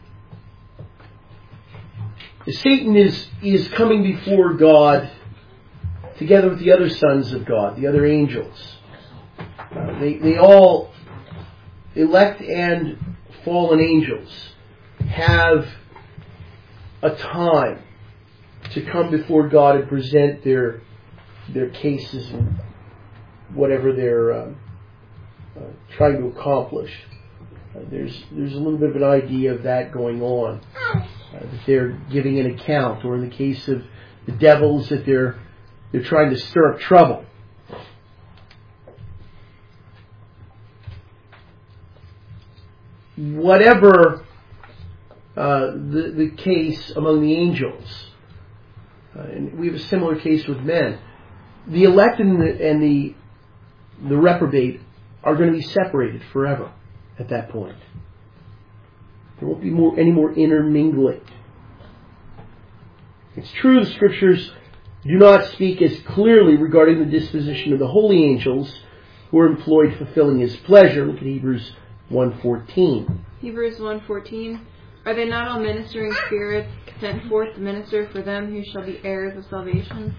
Satan is coming before God together with the other sons of God, the other angels. They all, elect and fallen angels, have a time to come before God and present their cases and whatever they're trying to accomplish. There's a little bit of an idea of that going on. That they're giving an account, or in the case of the devils, that they're trying to stir up trouble. Whatever the case among the angels, and we have a similar case with men, the elect and the reprobate are going to be separated forever at that point. There won't be any more intermingling. It's true the Scriptures do not speak as clearly regarding the disposition of the holy angels who are employed fulfilling His pleasure. Look at Hebrews 1:14. Hebrews 1:14. Are they not all ministering spirits sent forth to minister for them who shall be heirs of salvation?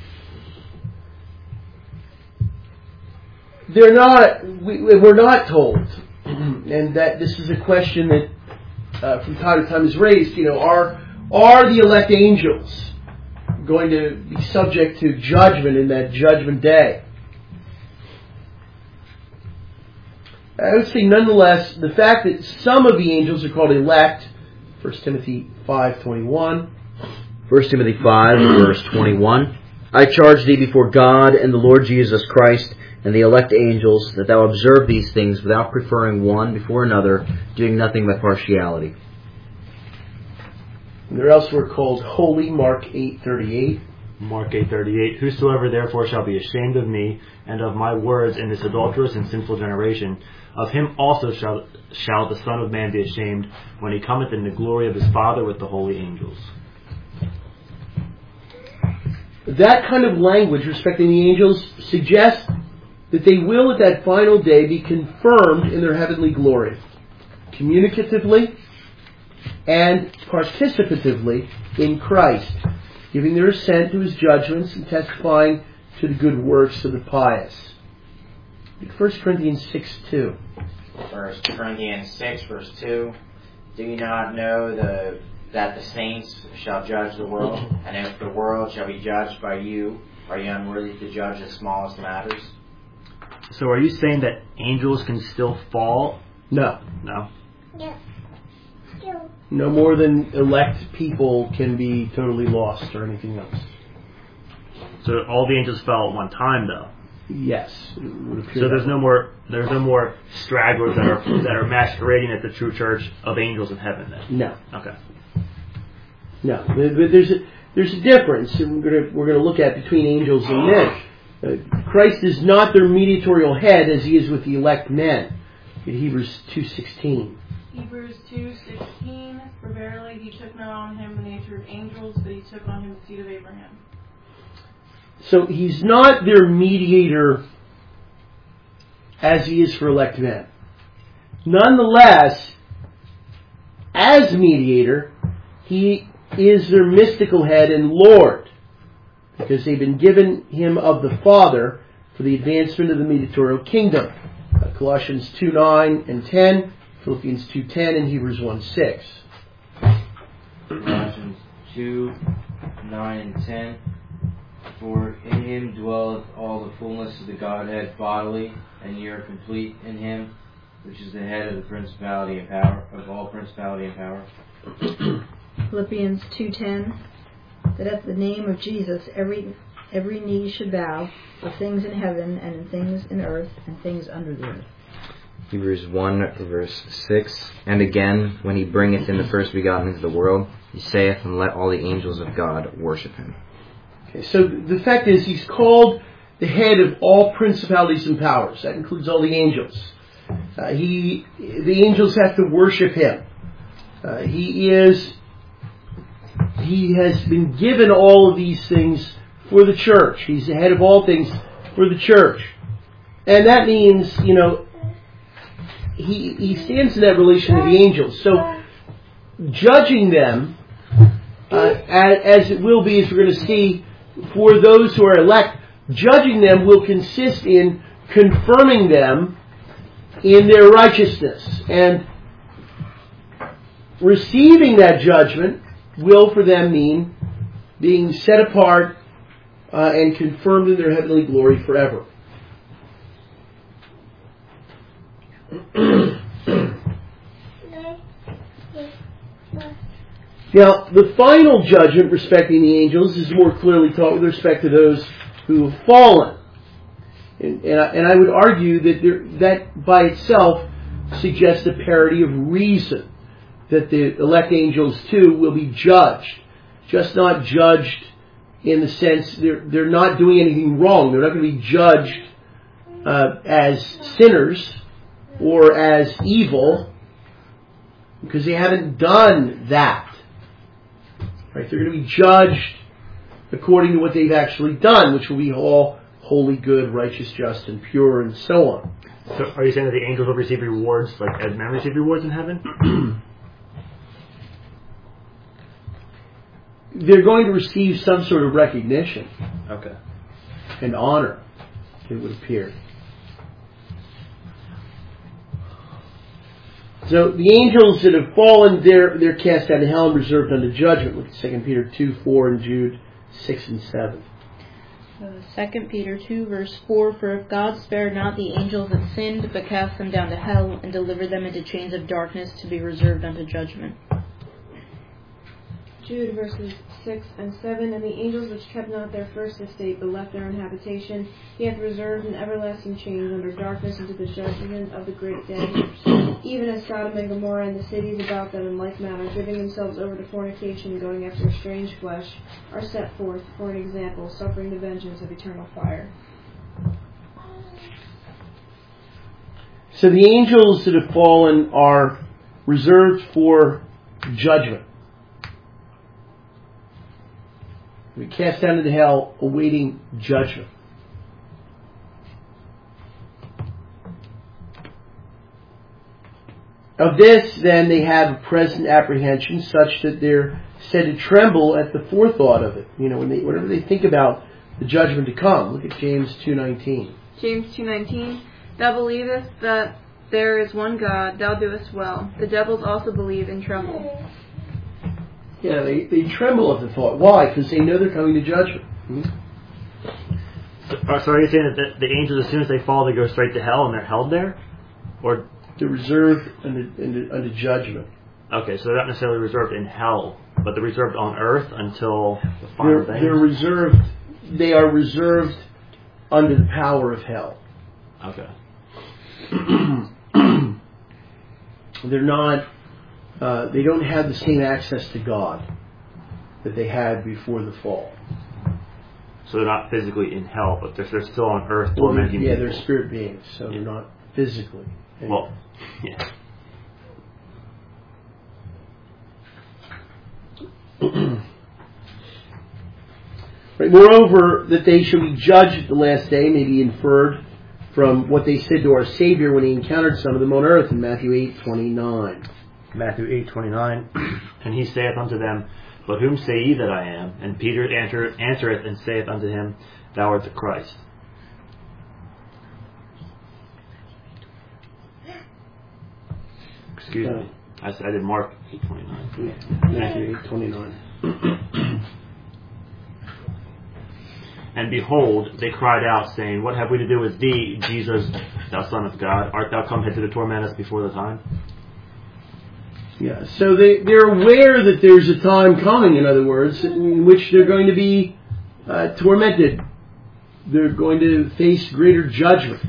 They're not. We're not told, and that this is a question that from time to time is raised. Are the elect angels going to be subject to judgment in that judgment day? I would say, nonetheless, the fact that some of the angels are called elect, 1 Timothy 5:21. 1 Timothy 5, verse 21. I charge thee before God and the Lord Jesus Christ and the elect angels, that thou observe these things without preferring one before another, doing nothing by partiality. And they're elsewhere called holy, Mark 8:38. Mark 8:38. Whosoever therefore shall be ashamed of me and of my words in this adulterous and sinful generation, of him also shall the Son of Man be ashamed when he cometh in the glory of his Father with the holy angels. That kind of language respecting the angels suggests that they will at that final day be confirmed in their heavenly glory, communicatively and participatively in Christ, giving their assent to His judgments and testifying to the good works of the pious. 1 Corinthians 6:2. 1 Corinthians 6, verse 2. Do you not know that the saints shall judge the world? And if the world shall be judged by you, are you unworthy to judge the smallest matters? So are you saying that angels can still fall? No. No? No more than elect people can be totally lost or anything else. So all the angels fell at one time, though? Yes. It would appear so there's no more stragglers that are masquerading at the true church of angels in heaven then? No. Okay. No. But there's a difference we're going to look at between angels and men. Christ is not their mediatorial head as He is with the elect men. In Hebrews 2:16. Hebrews 2:16. For verily He took not on Him the nature of angels, but He took on Him the seed of Abraham. So He's not their mediator as He is for elect men. Nonetheless, as mediator, He is their mystical head and Lord, because they've been given Him of the Father for the advancement of the mediatorial kingdom. Colossians 2:9 and 10, Philippians 2:10, and Hebrews 1:6. Colossians 2:9 and 10. For in Him dwelleth all the fullness of the Godhead bodily, and ye are complete in Him, which is the head of the principality and power, of all principality and power. Philippians 2:10. that at the name of Jesus every knee should bow, of things in heaven and in things in earth and things under the earth. Hebrews 1 verse 6. And again, when he bringeth in the first begotten into the world, he saith, and let all the angels of God worship him. Okay, so the fact is, he's called the head of all principalities and powers. That includes all the angels. The angels have to worship him. He has been given all of these things for the church. He's the head of all things for the church. And that means, he stands in that relation to the angels. So, judging them, as it will be, as we're going to see, for those who are elect, judging them will consist in confirming them in their righteousness. And receiving that judgment will for them mean being set apart and confirmed in their heavenly glory forever. Now, the final judgment respecting the angels is more clearly taught with respect to those who have fallen. And I would argue that that by itself suggests a parity of reason, that the elect angels too will be judged, just not judged in the sense they're not doing anything wrong. They're not going to be judged as sinners or as evil, because they haven't done that. Right? They're going to be judged according to what they've actually done, which will be all holy, good, righteous, just, and pure, and so on. So are you saying that the angels will receive rewards like as men receive rewards in heaven? They're going to receive some sort of recognition. Okay. And honor, it would appear. So the angels that have fallen, they're cast out of hell and reserved unto judgment. Look at 2 Peter 2, 4 and Jude 6 and 7. 2 Peter 2 verse 4, For if God spared not the angels that sinned, but cast them down to hell, and delivered them into chains of darkness to be reserved unto judgment. Jude verses 6 and 7, And the angels which kept not their first estate, but left their own habitation, he hath reserved in everlasting chains under darkness unto the judgment of the great day, even as Sodom and Gomorrah and the cities about them in like manner, giving themselves over to fornication, going after strange flesh, are set forth for an example, suffering the vengeance of eternal fire. So the angels that have fallen are reserved for judgment. We cast down into hell, awaiting judgment. Of this, then, they have a present apprehension, such that they're said to tremble at the forethought of it. Whenever they think about the judgment to come. Look at James 2:19. James 2:19, Thou believest that there is one God, thou doest well. The devils also believe and tremble. Yeah, they tremble at the thought. Why? Because they know they're coming to judgment. So are you saying that the angels, as soon as they fall, they go straight to hell and they're held there? Or they're reserved unto judgment. Okay, so they're not necessarily reserved in hell, but they're reserved on earth until the final day? They are reserved under the power of hell. Okay. They're not... they don't have the same access to God that they had before the fall. So they're not physically in hell, but they're still on earth tormenting people. They're spirit beings, so they're not physically. Well, yeah. Right. Moreover, that they shall be judged at the last day may be inferred from what they said to our Savior when he encountered some of them on earth in Matthew 8:29. Matthew 8:29, And he saith unto them, But whom say ye that I am? And Peter answereth and saith unto him, Thou art the Christ. Excuse me. I did Mark 8:29. Matthew 8:29. And behold, they cried out, saying, What have we to do with thee, Jesus, thou Son of God? Art thou come hither to torment us before the time? Yeah, so they're aware that there's a time coming, in other words, in which they're going to be tormented. They're going to face greater judgment.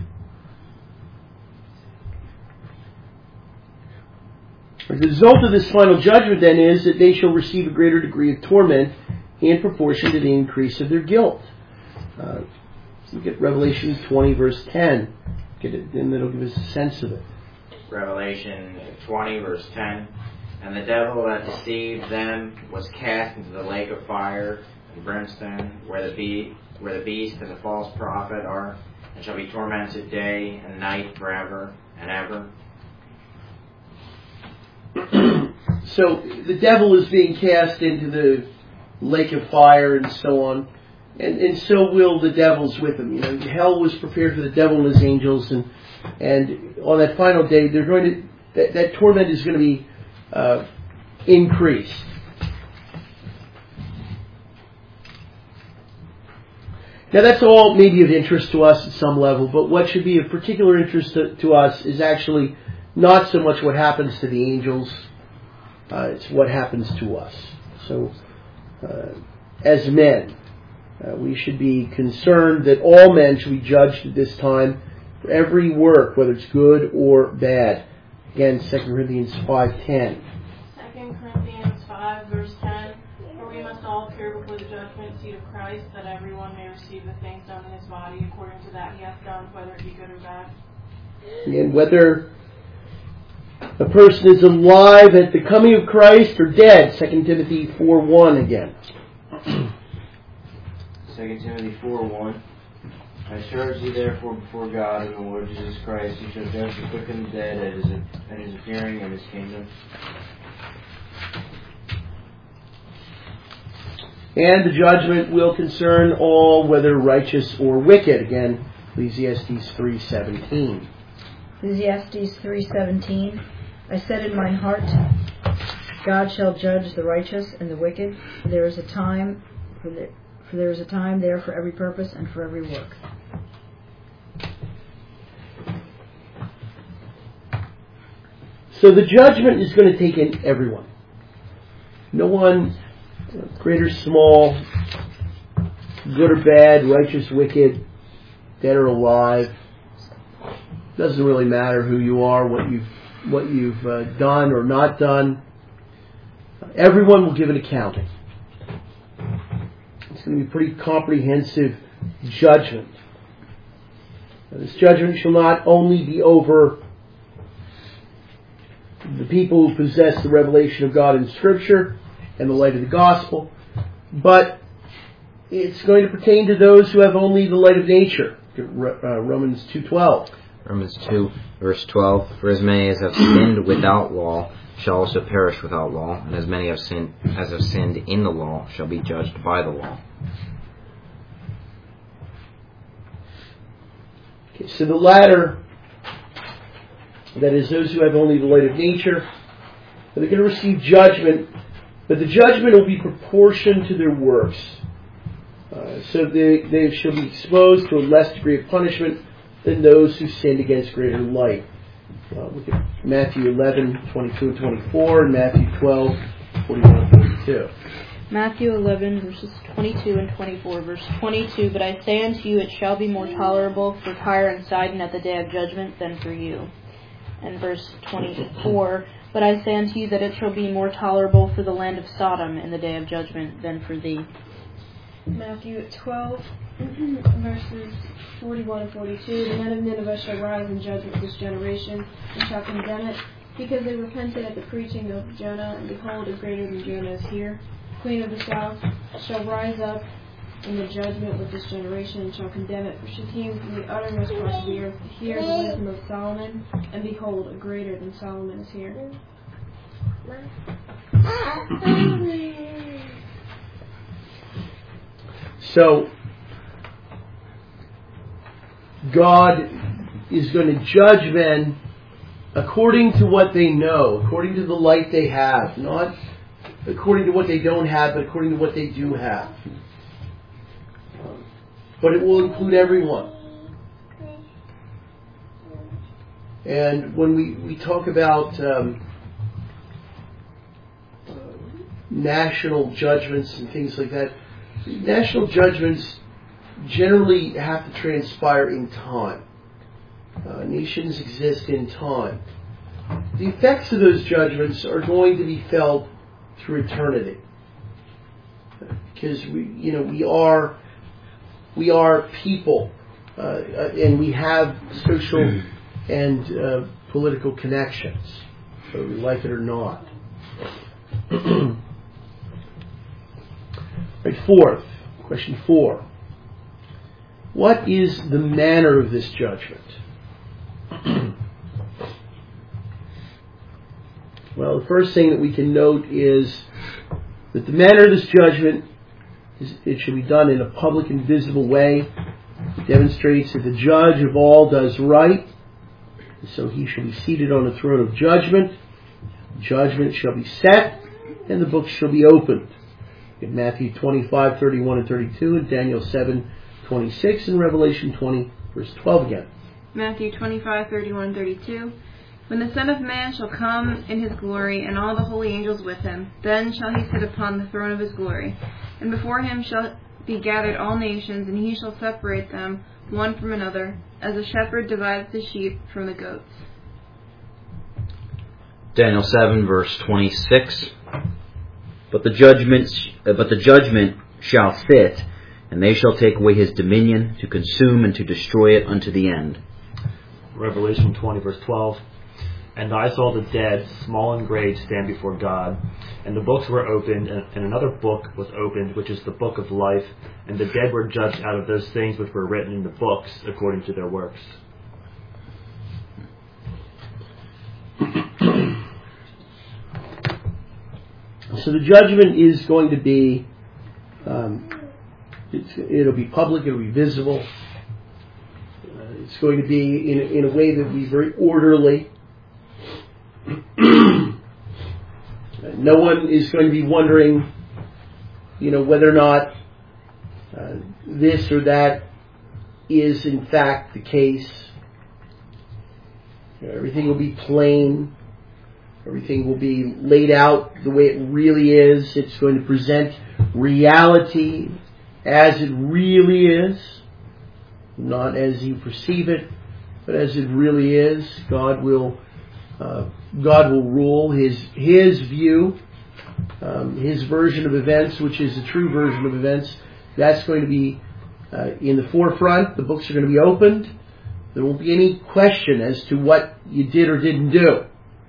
The result of this final judgment, then, is that they shall receive a greater degree of torment in proportion to the increase of their guilt. Look at Revelation 20, verse 10. And that'll give us a sense of it. Revelation 20, verse 10. And the devil that deceived them was cast into the lake of fire and brimstone, where the beast and the false prophet are, and shall be tormented day and night forever and ever. So the devil is being cast into the lake of fire and so on, and so will the devils with him. You know, hell was prepared for the devil and his angels, and on that final day, they're going to that torment is going to be increased. Now that's all maybe of interest to us at some level, but what should be of particular interest to us is actually not so much what happens to the angels, it's what happens to us. So, as men, we should be concerned that all men should be judged at this time for every work, whether it's good or bad. Again, 2 Corinthians 5:10. 2 Corinthians 5, verse 10. For we must all appear before the judgment seat of Christ, that everyone may receive the things done in his body according to that he hath done, whether it be good or bad. And whether a person is alive at the coming of Christ or dead, 2 Timothy 4:1 again. 2 Timothy 4:1. I charge thee therefore before God and the Lord Jesus Christ, you shall judge the quick and the dead at his appearing in his kingdom. And the judgment will concern all, whether righteous or wicked. Again, Ecclesiastes 3:17. Ecclesiastes 3:17. I said in mine heart, God shall judge the righteous and the wicked. There is a time there is a time there for every purpose and for every work. So the judgment is going to take in everyone. No one, great or small, good or bad, righteous, wicked, dead or alive. Doesn't really matter who you are, what you've done or not done. Everyone will give an accounting. It's going to be a pretty comprehensive judgment. Now, this judgment shall not only be over the people who possess the revelation of God in Scripture and the light of the gospel, but it's going to pertain to those who have only the light of nature. Romans 2:12. Romans 2, verse 12. For as many as have sinned without law shall also perish without law, and as many have sinned in the law shall be judged by the law. Okay, so the latter, that is, those who have only the light of nature, they're going to receive judgment, but the judgment will be proportioned to their works. So they shall be exposed to a less degree of punishment than those who sinned against greater light. Look at Matthew 11:22 and 24, and Matthew 12:41 and 42. Matthew 11, verses 22 and 24. Verse 22, But I say unto you, it shall be more tolerable for Tyre and Sidon at the day of judgment than for you. And verse 24, But I say unto you that it shall be more tolerable for the land of Sodom in the day of judgment than for thee. Matthew 12, verses 41 and 42. The men of Nineveh shall rise in judgment with this generation, and shall condemn it, because they repented at the preaching of Jonah, and behold, a greater than Jonah is here. Queen of the south shall rise up in the judgment with this generation, and shall condemn it, for she came from the uttermost parts of the earth to hear the wisdom of Solomon, and behold, a greater than Solomon is here. So, God is going to judge men according to what they know, according to the light they have, not according to what they don't have, but according to what they do have. But it will include everyone. And when we talk about national judgments and things like that. National judgments generally have to transpire in time. Nations exist in time. The effects of those judgments are going to be felt through eternity, because we are people, and we have social and political connections, whether we like it or not. Right, fourth, question 4. What is the manner of this judgment? Well, the first thing that we can note is that the manner of this judgment it should be done in a public and visible way. It demonstrates that the judge of all does right, so he shall be seated on the throne of judgment. Judgment shall be set, and the books shall be opened. In Matthew 25:31 and 32, and Daniel 7:26, and Revelation 20, verse 12 again. Matthew 25:31, 32. When the Son of Man shall come in his glory, and all the holy angels with him, then shall he sit upon the throne of his glory. And before him shall be gathered all nations, and he shall separate them one from another, as a shepherd divides the sheep from the goats. Daniel 7, verse 26. But the judgment shall sit, and they shall take away his dominion, to consume and to destroy it unto the end. Revelation 20, verse 12. And I saw the dead, small and great, stand before God, and the books were opened, and another book was opened, which is the book of life, and the dead were judged out of those things which were written in the books, according to their works. So the judgment is going to be, it'll be public, it'll be visible. It's going to be in a way that will be very orderly. No one is going to be wondering, whether or not this or that is in fact the case. Everything will be plain. Everything will be laid out the way it really is. It's going to present reality as it really is, not as you perceive it, but as it really is. God will rule His view, His version of events, which is the true version of events. That's going to be in the forefront. The books are going to be opened. There won't be any question as to what you did or didn't do.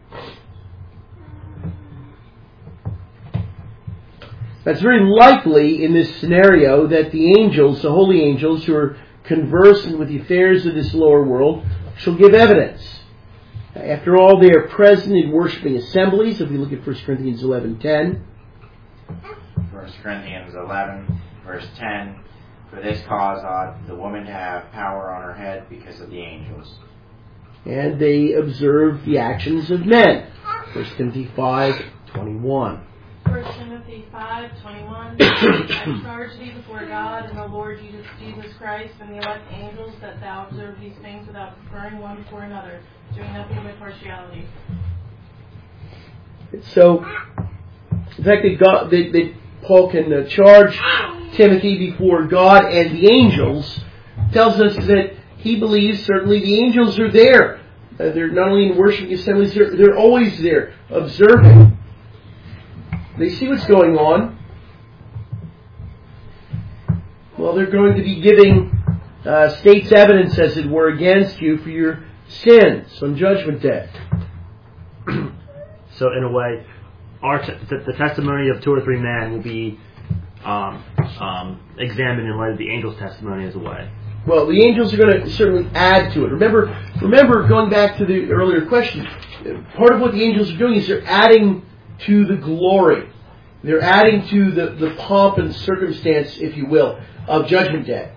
That's very likely in this scenario that the angels, the holy angels who are conversant with the affairs of this lower world, shall give evidence. After all, they are present in worshiping assemblies. If we look at 1 Corinthians 11:10. 1 Corinthians 11, verse 10. For this cause ought the woman to have power on her head because of the angels. And they observe the actions of men. 1 Timothy 5:21. 1 Timothy 5:21. I charge thee before God and the Lord Jesus Christ and the elect angels that thou observe these things without preferring one before another, doing nothing with partiality. So, the fact that Paul can charge Timothy before God and the angels tells us that he believes certainly the angels are there. They're not only in worshiping assemblies, they're always there, observing. They see what's going on. Well, they're going to be giving state's evidence, as it were, against you for your sins on Judgment Day. So, in a way, the testimony of 2 or 3 men will be examined in light of the angel's testimony as a way. Well, the angels are going to certainly add to it. Remember, going back to the earlier question, part of what the angels are doing is they're adding to the glory. They're adding to the pomp and circumstance, if you will, of Judgment Day.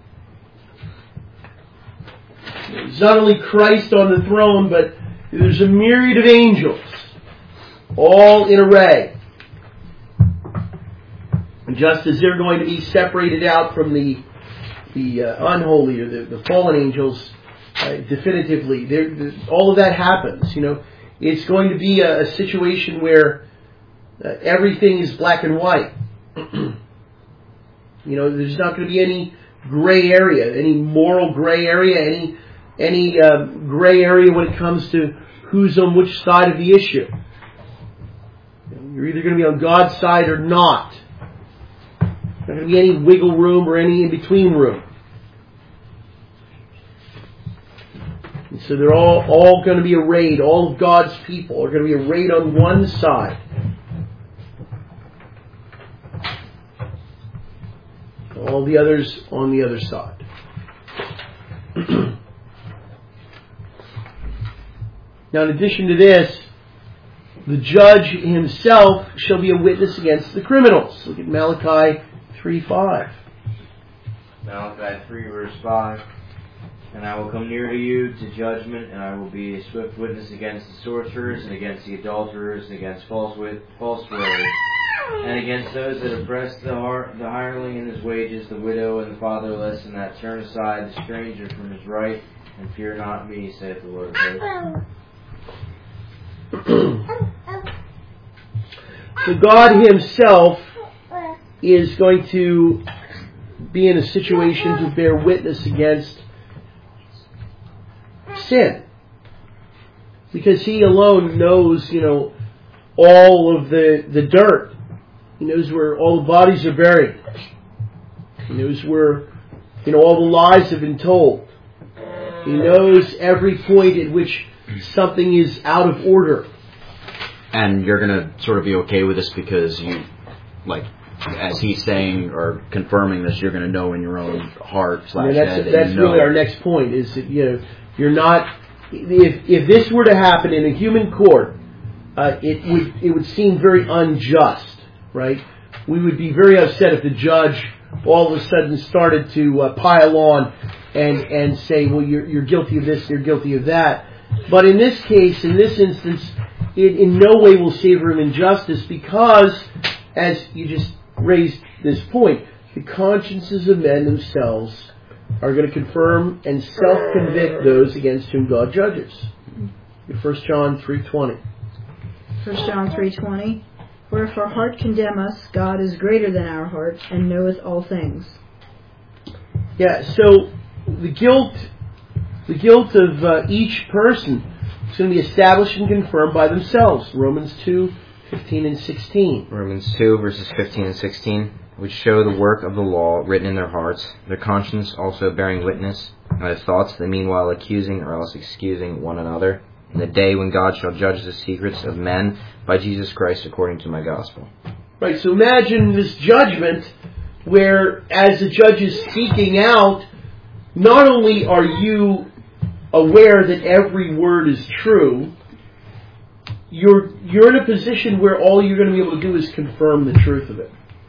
It's not only Christ on the throne, but there's a myriad of angels, all in array. And just as they're going to be separated out from the unholy or the fallen angels definitively, all of that happens. It's going to be a situation where everything is black and white. There's not going to be any gray area, any moral gray area, any gray area when it comes to who's on which side of the issue. You're either going to be on God's side or not. There's not going to be any wiggle room or any in-between room. And so they're all going to be arrayed. All of God's people are going to be arrayed on one side. All the others on the other side. Now, in addition to this, the judge himself shall be a witness against the criminals. Look at Malachi 3:5. Malachi 3 verse 5. And I will come near to you to judgment, and I will be a swift witness against the sorcerers, and against the adulterers, and against false swearers, and against those that oppress the hireling in his wages, the widow and the fatherless, and that turn aside the stranger from his right, and fear not me, saith the Lord of hosts. So God himself is going to be in a situation to bear witness against sin. Because he alone knows, all of the dirt. He knows where all the bodies are buried. He knows where, all the lies have been told. He knows every point at which something is out of order. And you're going to sort of be okay with this because you, as he's saying or confirming this, you're going to know in your own heart / head. That's really our next point, is that, you're not, if this were to happen in a human court, it would seem very unjust, right? We would be very upset if the judge all of a sudden started to pile on and say, well, you're guilty of this, you're guilty of that. But in this case, in this instance, it in no way will savor of injustice because, as you just raised this point, the consciences of men themselves are going to confirm and self-convict those against whom God judges. 1 John 3:20. 1 John 3:20. For if our heart condemn us, God is greater than our heart and knoweth all things. Yeah, so the guilt of each person is going to be established and confirmed by themselves. Romans 2:15 and 16. Romans 2 verses 15 and 16. Which show the work of the law written in their hearts, their conscience also bearing witness, and their thoughts they meanwhile accusing or else excusing one another, in the day when God shall judge the secrets of men by Jesus Christ according to my gospel. Right, so imagine this judgment where, as the judge is speaking out, not only are you aware that every word is true, you're in a position where all you're going to be able to do is confirm the truth of it.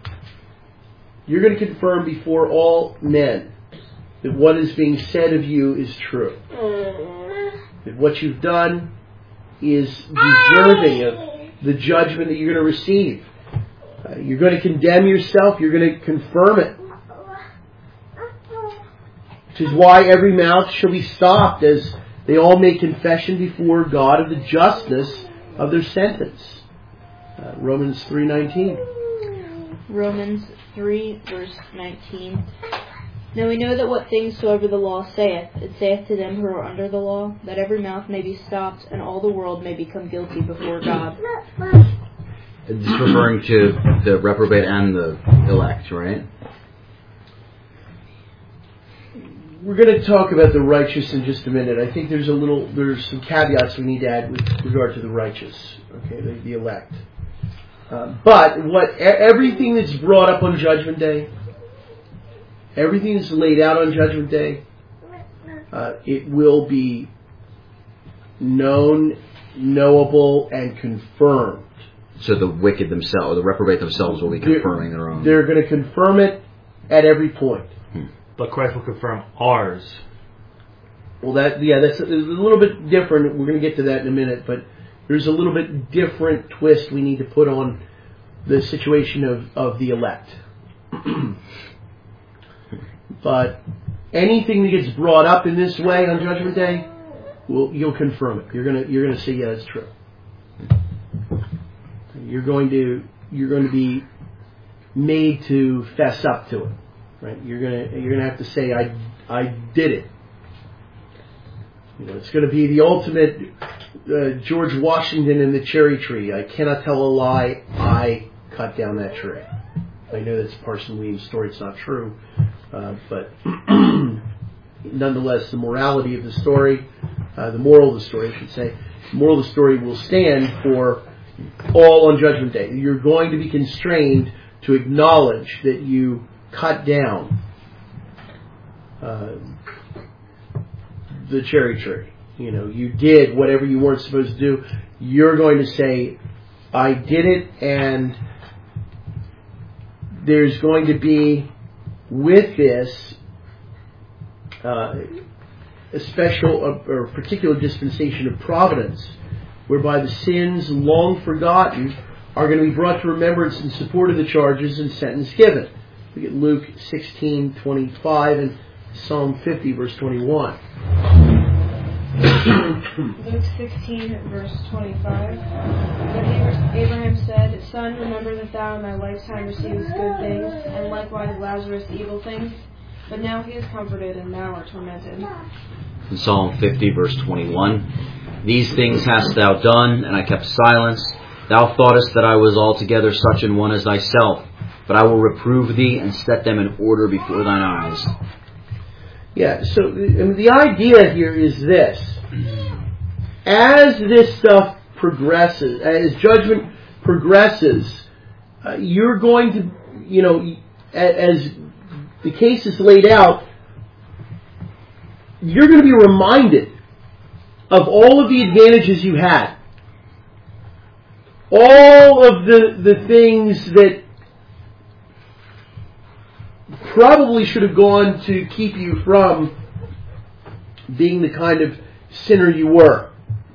You're going to confirm before all men that what is being said of you is true. That what you've done is deserving of the judgment that you're going to receive. You're going to condemn yourself. You're going to confirm it. Which is why every mouth shall be stopped as they all make confession before God of the justness of their sentence. Romans 3:19. Romans 3, verse 19. Now we know that what things soever the law saith, it saith to them who are under the law, that every mouth may be stopped, and all the world may become guilty before God. It's referring to the reprobate and the elect, right? We're going to talk about the righteous in just a minute. I think there's some caveats we need to add with regard to the righteous, okay, the elect. But everything that's brought up on Judgment Day, everything that's laid out on Judgment Day, it will be known, knowable, and confirmed. So the wicked themselves, the reprobate themselves, will be confirming their own. They're going to confirm it at every point. But Christ will confirm ours. Well, that's a little bit different. We're going to get to that in a minute, but there's a little bit different twist we need to put on the situation of the elect. But anything that gets brought up in this way on Judgment Day, you'll confirm it. You're gonna say, yeah, it's true. You're going to be made to fess up to it, right? You're gonna have to say, I did it. It's going to be the ultimate George Washington and the cherry tree. I cannot tell a lie. I cut down that tree. I know that's a Parson Weems story. It's not true, but nonetheless, the morality of the story, the moral of the story, I should say, the moral of the story will stand for all on Judgment Day. You're going to be constrained to acknowledge that you cut down the cherry tree. You did whatever you weren't supposed to do. You're going to say, I did it, and there's going to be, with this, a special or particular dispensation of providence, whereby the sins long forgotten are going to be brought to remembrance in support of the charges and sentence given. Look at Luke 16:25 and Psalm 50, verse 21. Luke 16, verse 25. But Abraham said, Son, remember that thou in thy lifetime receivest good things, and likewise Lazarus evil things. But now he is comforted, and thou art tormented. In Psalm 50, verse 21, These things hast thou done, and I kept silence. Thou thoughtest that I was altogether such an one as thyself, but I will reprove thee and set them in order before thine eyes. Yeah, so the idea here is this. As this stuff progresses, as judgment progresses, you're going to, as the case is laid out, you're going to be reminded of all of the advantages you had. All of the things that probably should have gone to keep you from being the kind of sinner you were.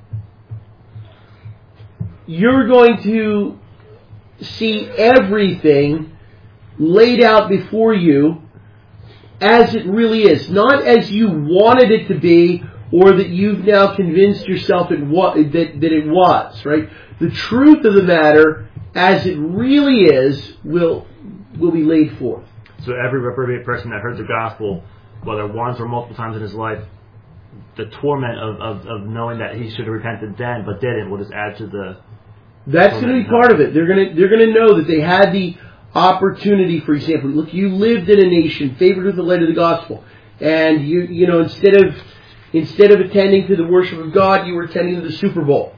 You're going to see everything laid out before you as it really is. Not as you wanted it to be, or that you've now convinced yourself that it was, right? The truth of the matter, as it really is, will be laid forth. So every reprobate person that heard the gospel, whether once or multiple times in his life, the torment of knowing that he should have repented then but didn't will just add to the... That's going to be part of it. They're going to know that they had the opportunity. For example, look, you lived in a nation favored with the light of the gospel, and you instead of attending to the worship of God, you were attending to the Super Bowl.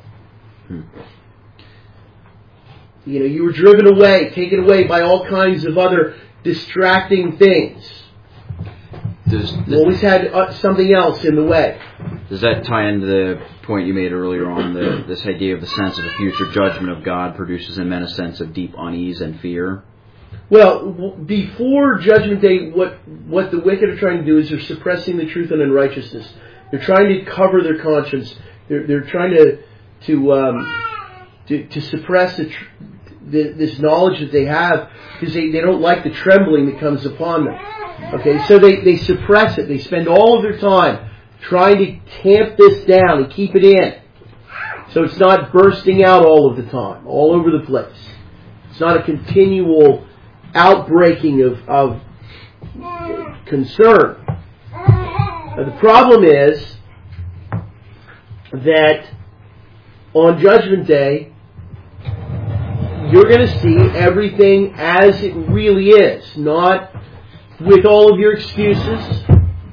You were driven away, taken away by all kinds of other distracting things. You always had something else in the way. Does that tie into the point you made earlier on, this idea of the sense of the future judgment of God produces in men a sense of deep unease and fear? Well, before Judgment Day, what the wicked are trying to do is they're suppressing the truth and unrighteousness. They're trying to cover their conscience. They're trying to suppress this knowledge that they have, because they don't like the trembling that comes upon them. Okay, so they suppress it. They spend all of their time trying to tamp this down and keep it in, so it's not bursting out all of the time, all over the place. It's not a continual outbreaking of concern. The problem is that on Judgment Day, you're going to see everything as it really is, not with all of your excuses.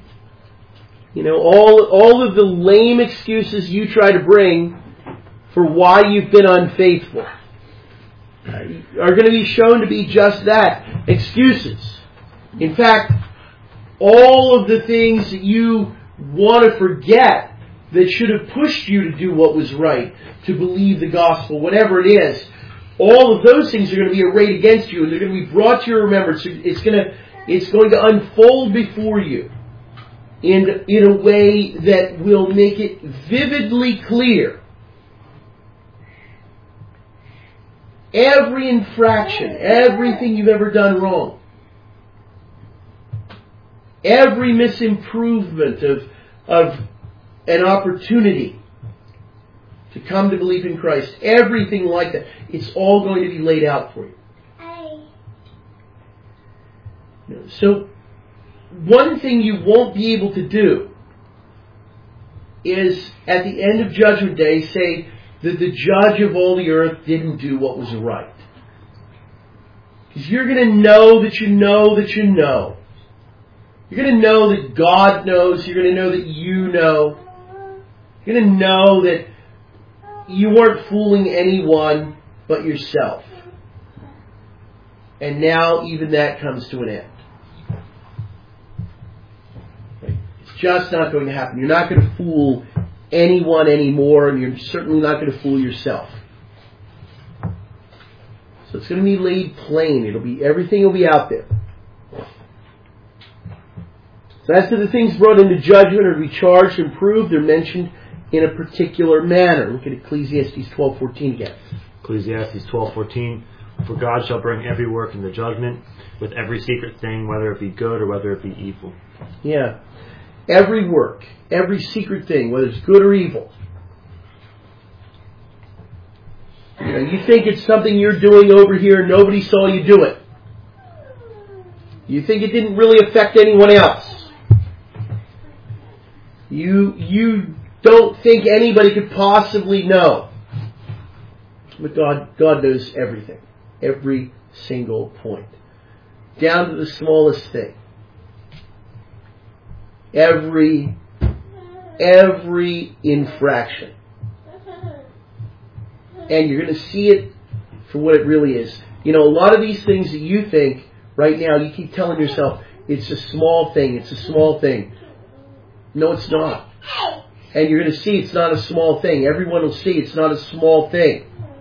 All of the lame excuses you try to bring for why you've been unfaithful are going to be shown to be just that, excuses. In fact, all of the things that you want to forget that should have pushed you to do what was right, to believe the gospel, whatever it is, all of those things are going to be arrayed against you, and they're going to be brought to your remembrance. It's going to unfold before you in a way that will make it vividly clear. Every infraction, everything you've ever done wrong, every misimprovement of an opportunity to come to believe in Christ, everything like that, it's all going to be laid out for you. So, one thing you won't be able to do is, at the end of Judgment Day, say that the judge of all the earth didn't do what was right. Because you're going to know that you know that you know. You're going to know that God knows. You're going to know that you know. You're going to know that you weren't fooling anyone but yourself. And now even that comes to an end. It's just not going to happen. You're not going to fool anyone anymore, and you're certainly not going to fool yourself. So it's going to be laid plain. Everything will be out there. So as to the things brought into judgment or to be charged and proved, they're mentioned in a particular manner. Look at Ecclesiastes 12:14 again. Ecclesiastes 12:14. For God shall bring every work into judgment with every secret thing, whether it be good or whether it be evil. Yeah. Every work, every secret thing, whether it's good or evil. You think it's something you're doing over here and nobody saw you do it. You think it didn't really affect anyone else. You don't think anybody could possibly know. But God knows everything. Every single point. Down to the smallest thing. Every infraction. And you're going to see it for what it really is. A lot of these things that you think right now, you keep telling yourself, it's a small thing, it's a small thing. No, it's not. And you're going to see it's not a small thing. Everyone will see it's not a small thing.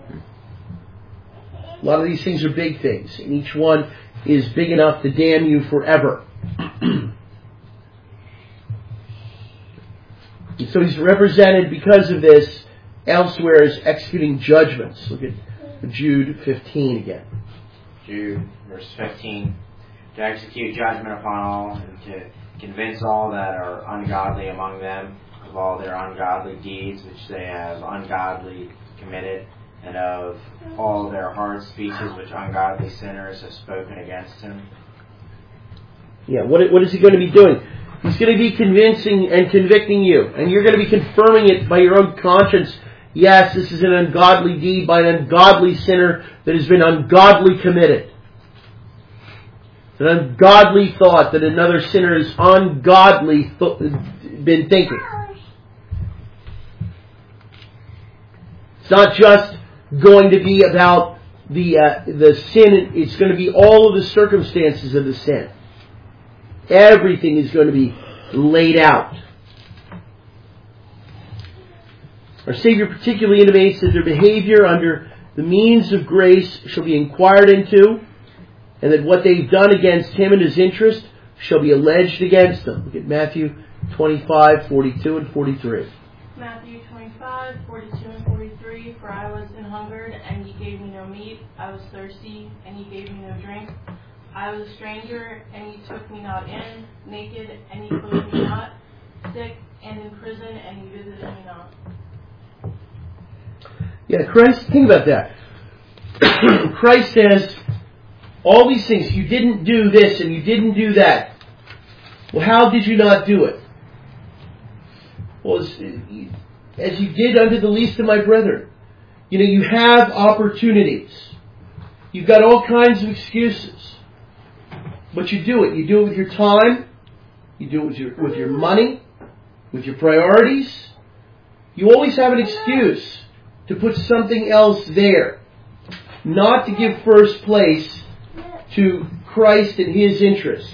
A lot of these things are big things, and each one is big enough to damn you forever. And so he's represented, because of this, elsewhere as executing judgments. Look at Jude 15 again. Jude, verse 15. To execute judgment upon all, and to convince all that are ungodly among them of all their ungodly deeds which they have ungodly committed, and of all their hard speeches which ungodly sinners have spoken against him. Yeah, what is he going to be doing? He's going to be convincing and convicting you, and you're going to be confirming it by your own conscience. Yes, this is an ungodly deed by an ungodly sinner that has been ungodly committed. An ungodly thought that another sinner has ungodly been thinking. It's not just going to be about the sin. It's going to be all of the circumstances of the sin. Everything is going to be laid out. Our Savior particularly intimates that their behavior under the means of grace shall be inquired into, and that what they've done against Him and His interest shall be alleged against them. Look at Matthew 25, 42 and 43. Matthew 25, 42 and 43. For I was an hungered, and ye gave me no meat. I was thirsty, and ye gave me no drink. I was a stranger, and ye took me not in. Naked, and ye clothed me not. Sick, and in prison, and ye visited me not. Yeah, Christ, think about that. Christ says, all these things, you didn't do this and you didn't do that. Well, how did you not do it? Well, as you did unto the least of my brethren. You have opportunities. You've got all kinds of excuses. But you do it. You do it with your time. You do it with your money. With your priorities. You always have an excuse to put something else there. Not to give first place to Christ and His interest.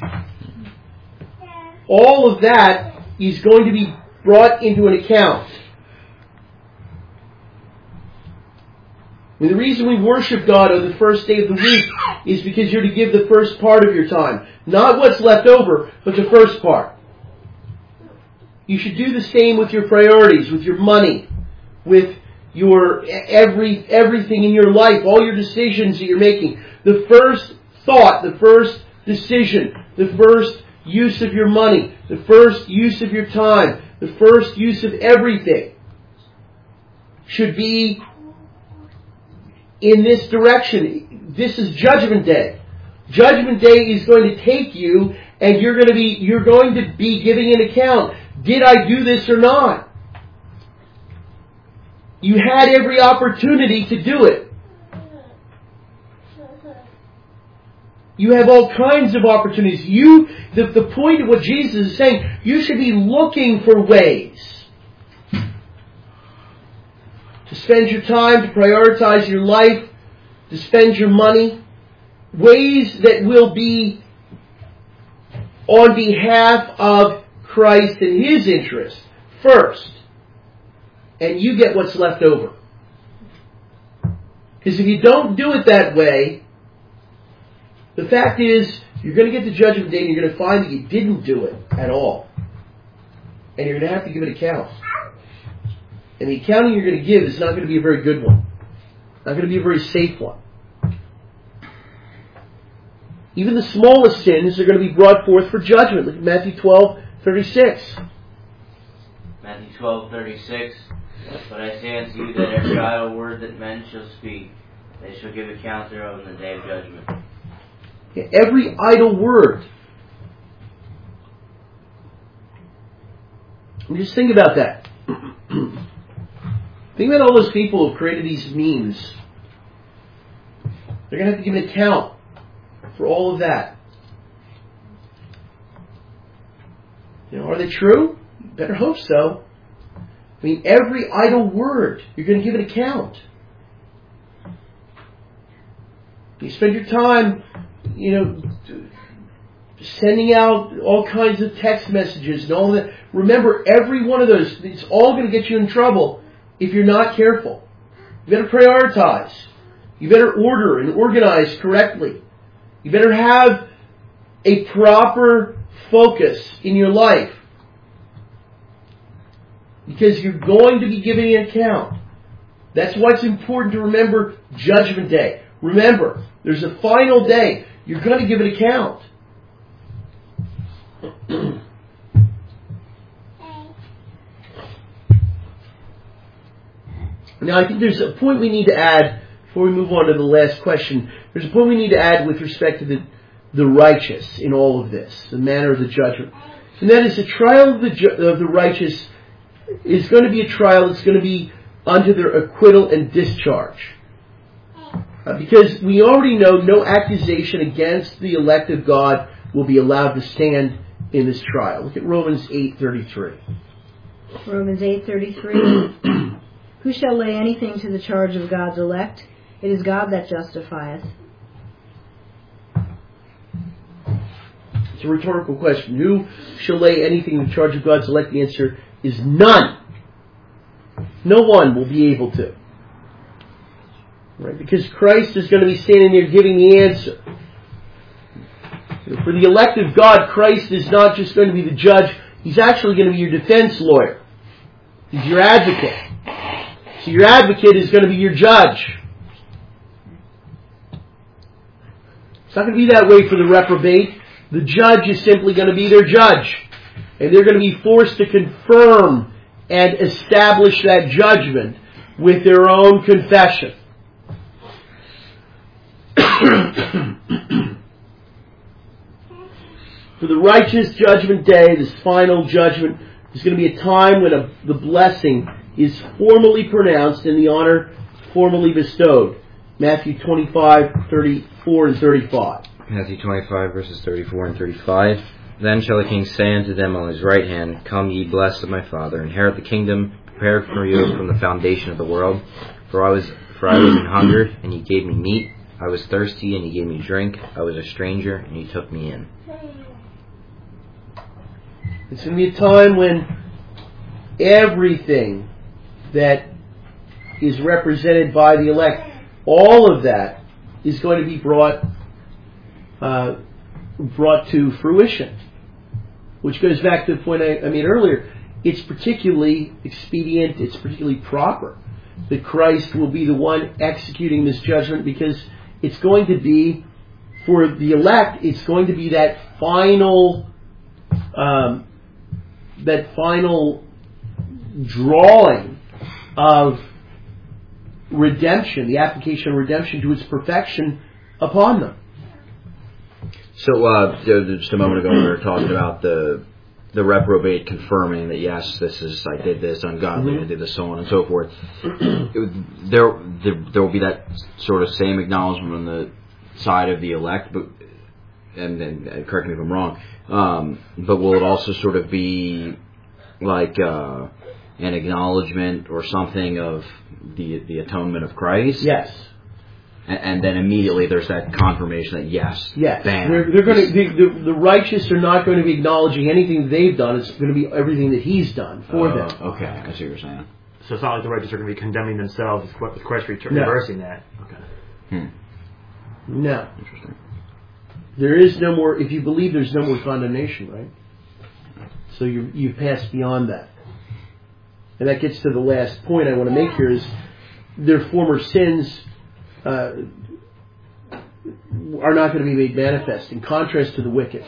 All of that is going to be brought into an account. The reason we worship God on the first day of the week is because you're to give the first part of your time. Not what's left over, but the first part. You should do the same with your priorities, with your money, with your everything in your life, all your decisions that you're making. The first thought, the first decision, the first use of your money, the first use of your time, the first use of everything should be in this direction. This is Judgment Day. Judgment Day is going to take you, and you're going to be giving an account. Did I do this or not? You had every opportunity to do it. You have all kinds of opportunities. The point of what Jesus is saying, you should be looking for ways to spend your time, to prioritize your life, to spend your money, ways that will be on behalf of Christ and His interest first. And you get what's left over. Because if you don't do it that way, the fact is, you're going to get to Judgment Day and you're going to find that you didn't do it at all. And you're going to have to give an account. And the accounting you're going to give is not going to be a very good one. Not going to be a very safe one. Even the smallest sins are going to be brought forth for judgment. Look at Matthew 12:36. Matthew 12:36. But I say unto you that every idle word that men shall speak, they shall give account thereof in the day of judgment. Yeah, every idle word. And just think about that. Think about all those people who created these memes. They're going to have to give an account for all of that. Are they true? Better hope so. I mean, every idle word, you're going to give an account. You spend your time, sending out all kinds of text messages and all that. Remember, every one of those, it's all going to get you in trouble if you're not careful. You better prioritize. You better order and organize correctly. You better have a proper focus in your life. Because you're going to be giving an account. That's why it's important to remember Judgment Day. Remember, there's a final day. You're going to give an account. Now, I think there's a point we need to add before we move on to the last question. There's a point we need to add with respect to the righteous in all of this, the manner of the judgment. And that is the trial of the righteous is going to be a trial that's going to be unto their acquittal and discharge. Because we already know no accusation against the elect of God will be allowed to stand in this trial. Look at Romans 8:33. Romans 8:33. Who shall lay anything to the charge of God's elect? It is God that justifieth. It's a rhetorical question. Who shall lay anything to the charge of God's elect? The answer is none. No one will be able to. Right? Because Christ is going to be standing there giving the answer. For the elect of God, Christ is not just going to be the judge. He's actually going to be your defense lawyer. He's your advocate. So your advocate is going to be your judge. It's not going to be that way for the reprobate. The judge is simply going to be their judge. And they're going to be forced to confirm and establish that judgment with their own confession. For the righteous Judgment Day, this final judgment, there's going to be a time when the blessing is formally pronounced and the honor formally bestowed. Matthew 25:34 and 35. Matthew 25, verses 34 and 35. Then shall the king say unto them on his right hand, Come ye blessed of my Father, inherit the kingdom prepared for you from the foundation of the world. For I was in hunger, and ye gave me meat. I was thirsty, and ye gave me drink. I was a stranger, and ye took me in. It's going to be a time when everything that is represented by the elect, all of that is going to be brought to fruition. Which goes back to the point I made earlier. It's particularly expedient, it's particularly proper that Christ will be the one executing this judgment, because it's going to be, for the elect, it's going to be that final drawing of redemption, the application of redemption to its perfection upon them. So, just a moment ago, we were talking about the reprobate confirming that yes, I did this ungodly, I did this, so on and so forth. There will be that sort of same acknowledgement on the side of the elect, but and correct me if I'm wrong. But will it also sort of be like an acknowledgement or something of the atonement of Christ? Yes. And then immediately there's that confirmation that yes. Bam. They're going to the righteous are not going to be acknowledging anything they've done. It's going to be everything that He's done for them. Okay, I see what you're saying. So it's not like the righteous are going to be condemning themselves with Christ reversing that. Okay. No. Interesting. There is no more. If you believe, there's no more condemnation, right? So you pass beyond that, and that gets to the last point I want to make here: is their former sins are not going to be made manifest. In contrast to the wicked,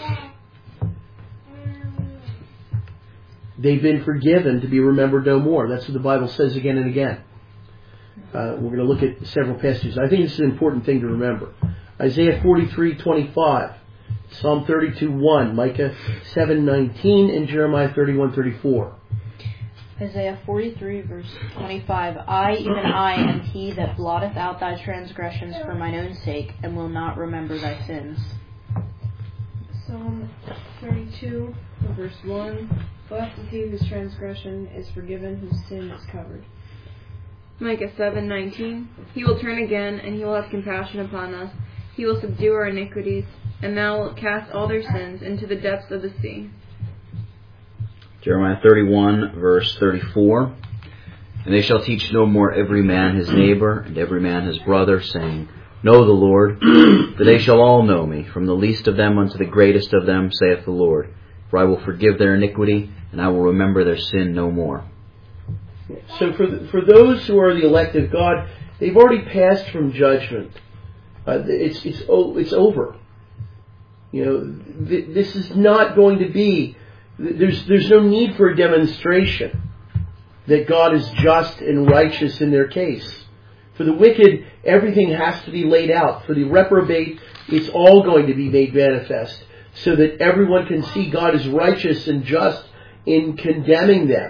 they've been forgiven to be remembered no more. That's what the Bible says again and again. We're going to look at several passages. I think it's an important thing to remember. Isaiah 43:25, Psalm 32:1, Micah 7:19, and Jeremiah 31:34. Isaiah 43, verse 25. I, even I, am he that blotteth out thy transgressions for mine own sake, and will not remember thy sins. Psalm 32, verse 1. Blessed is he whose transgression is forgiven, whose sin is covered. Micah 7:19. He will turn again, and he will have compassion upon us. He will subdue our iniquities, and thou wilt cast all their sins into the depths of the sea. Jeremiah 31, verse 34. And they shall teach no more every man his neighbor, and every man his brother, saying, Know the Lord, for they shall all know me, from the least of them unto the greatest of them, saith the Lord. For I will forgive their iniquity, and I will remember their sin no more. So for those who are the elect of God, they've already passed from judgment. It's over. You know, this is not going to be. There's no need for a demonstration that God is just and righteous in their case. For the wicked, everything has to be laid out. For the reprobate, it's all going to be made manifest, so that everyone can see God is righteous and just in condemning them.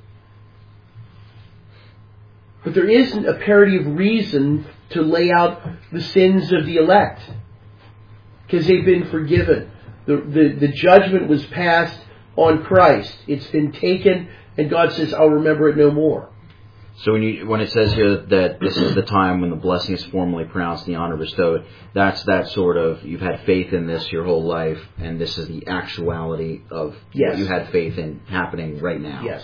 But there isn't a parity of reason to lay out the sins of the elect, because they've been forgiven. The judgment was passed on Christ. It's been taken, and God says, I'll remember it no more. So when it says here that this is the time when the blessing is formally pronounced and the honor bestowed, that's that sort of, you've had faith in this your whole life, and this is the actuality of what you had faith in happening right now. Yes.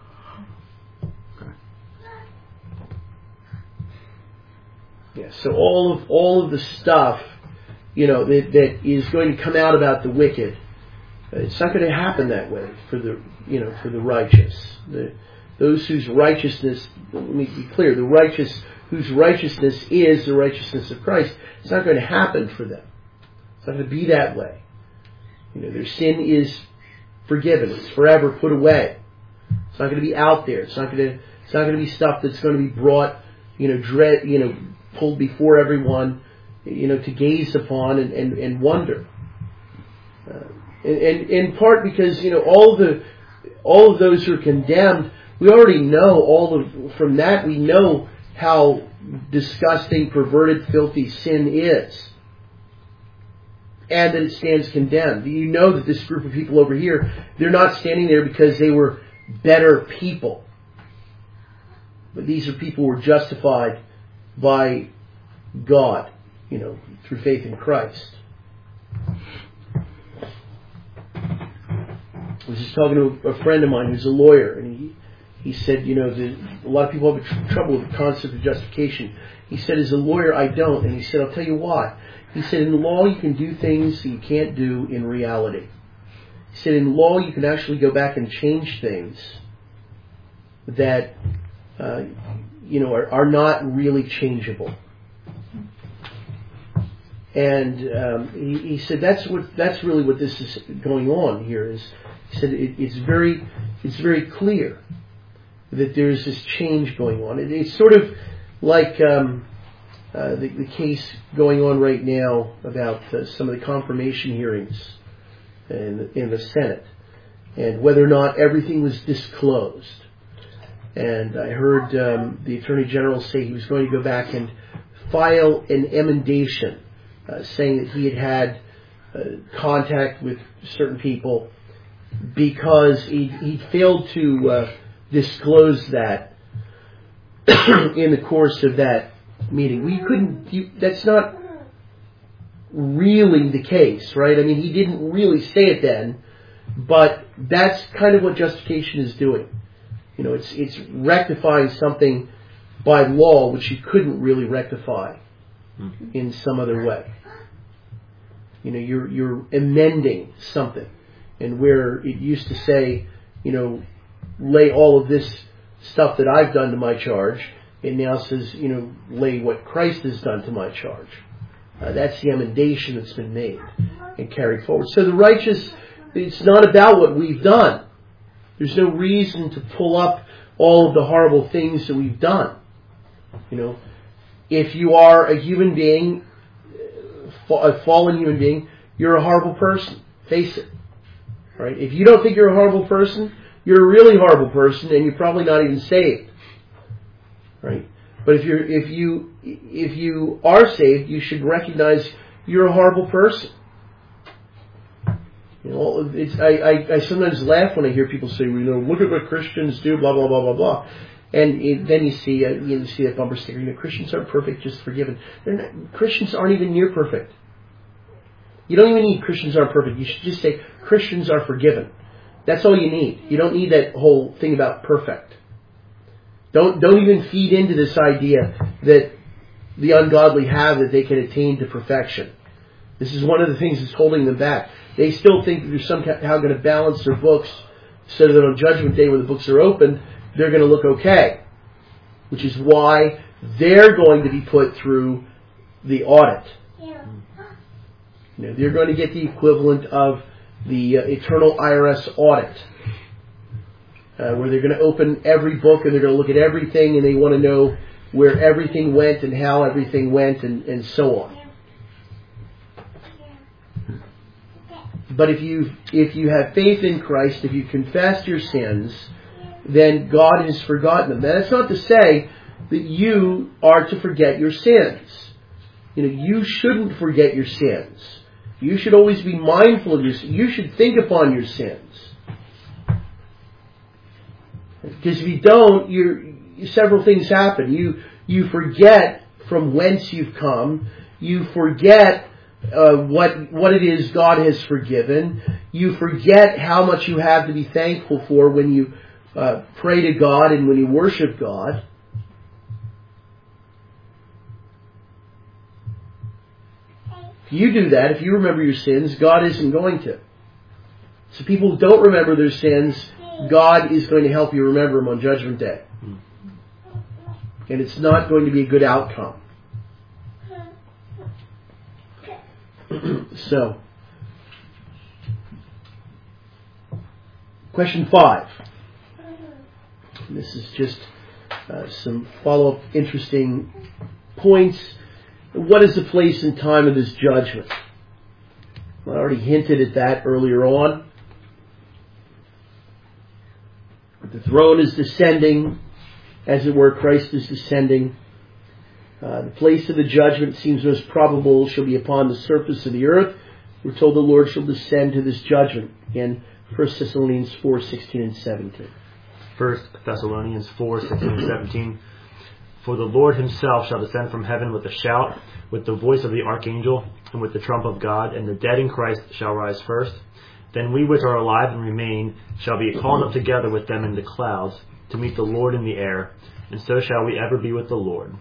Yeah, so all of the stuff, that is going to come out about the wicked, it's not going to happen that way for the righteous. Those whose righteousness, let me be clear, the righteous whose righteousness is the righteousness of Christ, it's not going to happen for them. It's not going to be that way. Their sin is forgiven. It's forever put away. It's not going to be out there. It's not going to be stuff that's going to be brought, pulled before everyone, to gaze upon and wonder. And in part because, all of those who are condemned, we already know from that we know how disgusting, perverted, filthy sin is. And that it stands condemned. You know that this group of people over here, they're not standing there because they were better people. But these are people who were justified by God, through faith in Christ. I was just talking to a friend of mine who's a lawyer, and he said, a lot of people have trouble with the concept of justification. He said, as a lawyer, I don't. And he said, I'll tell you why. He said, in law, you can do things that you can't do in reality. He said, in law, you can actually go back and change things that, are not really changeable. And he said that's really what this is going on here. He said it's very clear that there's this change going on. It's sort of like the case going on right now about some of the confirmation hearings in the Senate, and whether or not everything was disclosed. And I heard the Attorney General say he was going to go back and file an emendation saying that he had contact with certain people because he failed to disclose that in the course of that meeting. That's not really the case, right? I mean, he didn't really say it then, but that's kind of what justification is doing. You know, it's rectifying something by law which you couldn't really rectify in some other way. You know, you're amending something, and where it used to say, you know, lay all of this stuff that I've done to my charge, it now says, you know, lay what Christ has done to my charge. That's the emendation that's been made and carried forward. So the righteous, it's not about what we've done. There's no reason to pull up all of the horrible things that we've done. You know, if you are a human being, a fallen human being, you're a horrible person. Face it. Right? If you don't think you're a horrible person, you're a really horrible person, and you're probably not even saved. Right? But if you are saved, you should recognize you're a horrible person. You know, I sometimes laugh when I hear people say, you know, look at what Christians do, blah blah blah blah blah, and then you see that bumper sticker. You know, Christians aren't perfect, just forgiven. Christians aren't even near perfect. You don't even need Christians aren't perfect. You should just say Christians are forgiven. That's all you need. You don't need that whole thing about perfect. Don't even feed into this idea that the ungodly have that they can attain to perfection. This is one of the things that's holding them back. They still think that they're somehow going to balance their books so that on Judgment Day when the books are opened, they're going to look okay. Which is why they're going to be put through the audit. You know, they're going to get the equivalent of the eternal IRS audit. Where they're going to open every book and they're going to look at everything and they want to know where everything went and how everything went and so on. But if you have faith in Christ, if you confess your sins, then God has forgotten them. Now, that's not to say that you are to forget your sins. You know, you shouldn't forget your sins. You should always be mindful of your sins. You should think upon your sins. Because if you don't, several things happen. You forget from whence you've come. You forget what it is God has forgiven. You forget how much you have to be thankful for when you pray to God and when you worship God. If you do that, if you remember your sins, God isn't going to. So people who don't remember their sins, God is going to help you remember them on Judgment Day. And it's not going to be a good outcome. So, question 5. And this is just some follow-up interesting points. What is the place and time of this judgment? I already hinted at that earlier on. The throne is descending, as it were, Christ is descending. The place of the judgment seems most probable shall be upon the surface of the earth. We're told the Lord shall descend to this judgment. Again, 1 Thessalonians 4:16 and 17. 1 Thessalonians 4:16 and 17. For the Lord himself shall descend from heaven with a shout, with the voice of the archangel, and with the trump of God, and the dead in Christ shall rise first. Then we which are alive and remain shall be called up together with them in the clouds to meet the Lord in the air, and so shall we ever be with the Lord.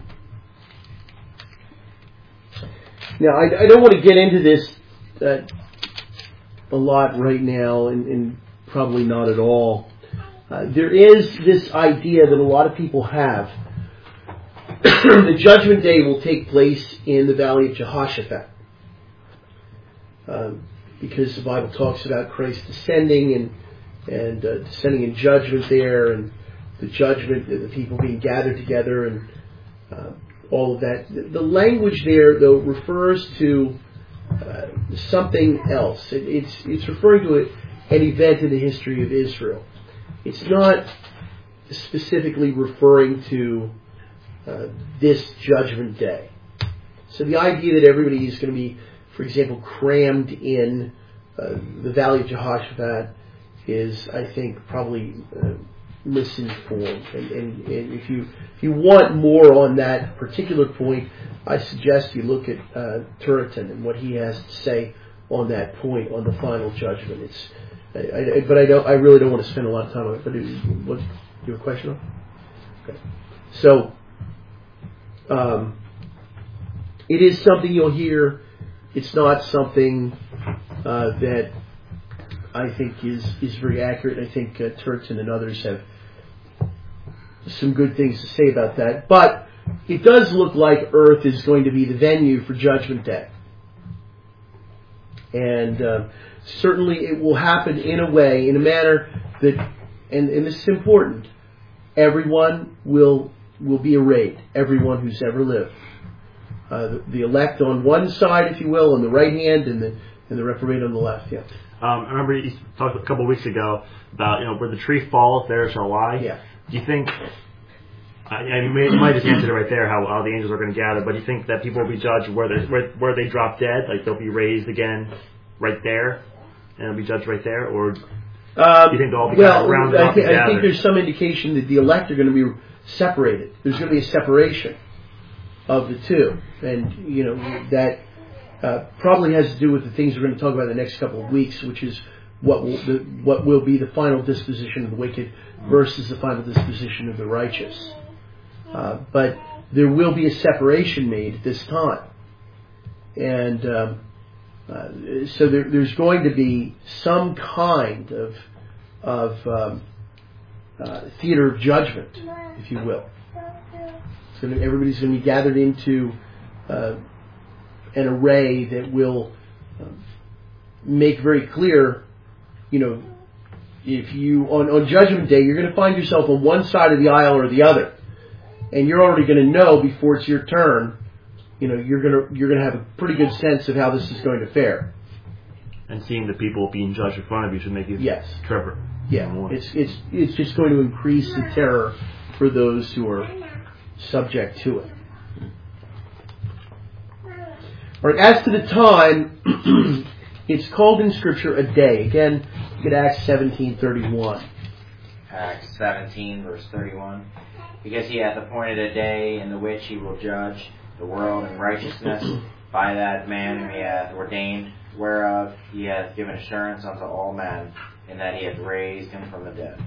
Now, I don't want to get into this a lot right now, and probably not at all. There is this idea that a lot of people have. The Judgment Day will take place in the Valley of Jehoshaphat. Because the Bible talks about Christ descending and descending in judgment there, and the judgment, the people being gathered together, and all of that. The language there, though, refers to something else. It's referring to an event in the history of Israel. It's not specifically referring to this judgment day. So the idea that everybody is going to be, for example, crammed in the Valley of Jehoshaphat is, I think, probably misinformed. And if you want more on that particular point, I suggest you look at Turretin and what he has to say on that point, on the final judgment. I really don't want to spend a lot of time on it. But what, you have a question on? Okay. So it is something you'll hear. It's not something that I think is very accurate. I think Turretin and others have some good things to say about that. But it does look like Earth is going to be the venue for Judgment Day. And certainly it will happen in a way, in a manner that, and this is important, everyone will be arrayed, everyone who's ever lived. The elect on one side, if you will, on the right hand, and the reprobate on the left. Yeah. I remember you talked a couple of weeks ago about where the tree falleth, there shall lie. Yeah. Do you think? You might just answer it right there, how the angels are going to gather. But do you think that people will be judged where they drop dead, like they'll be raised again right there, and they'll be judged right there, or do you think they'll all be rounded up together? I think there's some indication that the elect are going to be separated. There's going to be a separation of the two, and that probably has to do with the things we're going to talk about in the next couple of weeks, which is what will be the final disposition of the wicked versus the final disposition of the righteous. But there will be a separation made at this time, and so there's going to be some kind of theater of judgment, if you will. So everybody's going to be gathered into an array that will make very clear, if you on Judgment Day, you're going to find yourself on one side of the aisle or the other, and you're already going to know before it's your turn. You're going to have a pretty good sense of how this is going to fare. And seeing the people being judged in front of you should make you tremor. Yeah, it's just going to increase the terror for those who are subject to it. All right, as to the time, it's called in Scripture a day. Again, look at Acts 17:31. Acts 17, verse 31. Because he hath appointed a day in the which he will judge the world in righteousness by that man whom he hath ordained, whereof he hath given assurance unto all men, in that he hath raised him from the dead.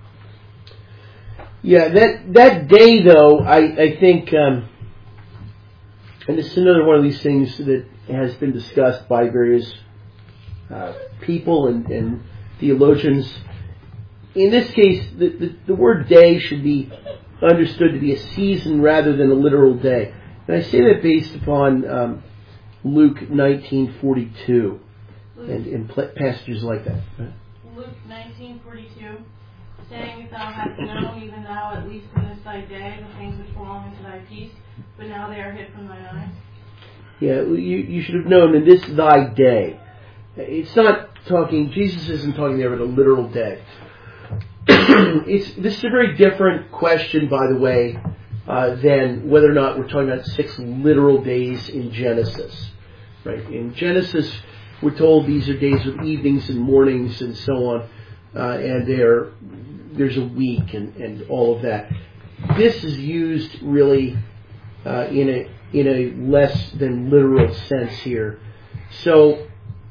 Yeah, that day, though, I think, and this is another one of these things that has been discussed by various people and theologians. In this case, the word day should be understood to be a season rather than a literal day. And I say that based upon Luke 19:42 and passages like that. Luke 19:42, saying, if thou hast known, even thou at least in this thy day, the things which belong unto thy peace, but now they are hid from thine eyes. Yeah, you should have known in this thy day. It's not talking, Jesus isn't talking there about a literal day. This is a very different question, by the way, than whether or not we're talking about 6 literal days in Genesis. Right? In Genesis, we're told these are days with evenings and mornings and so on, and there's a week and all of that. This is used really in a less than literal sense here. So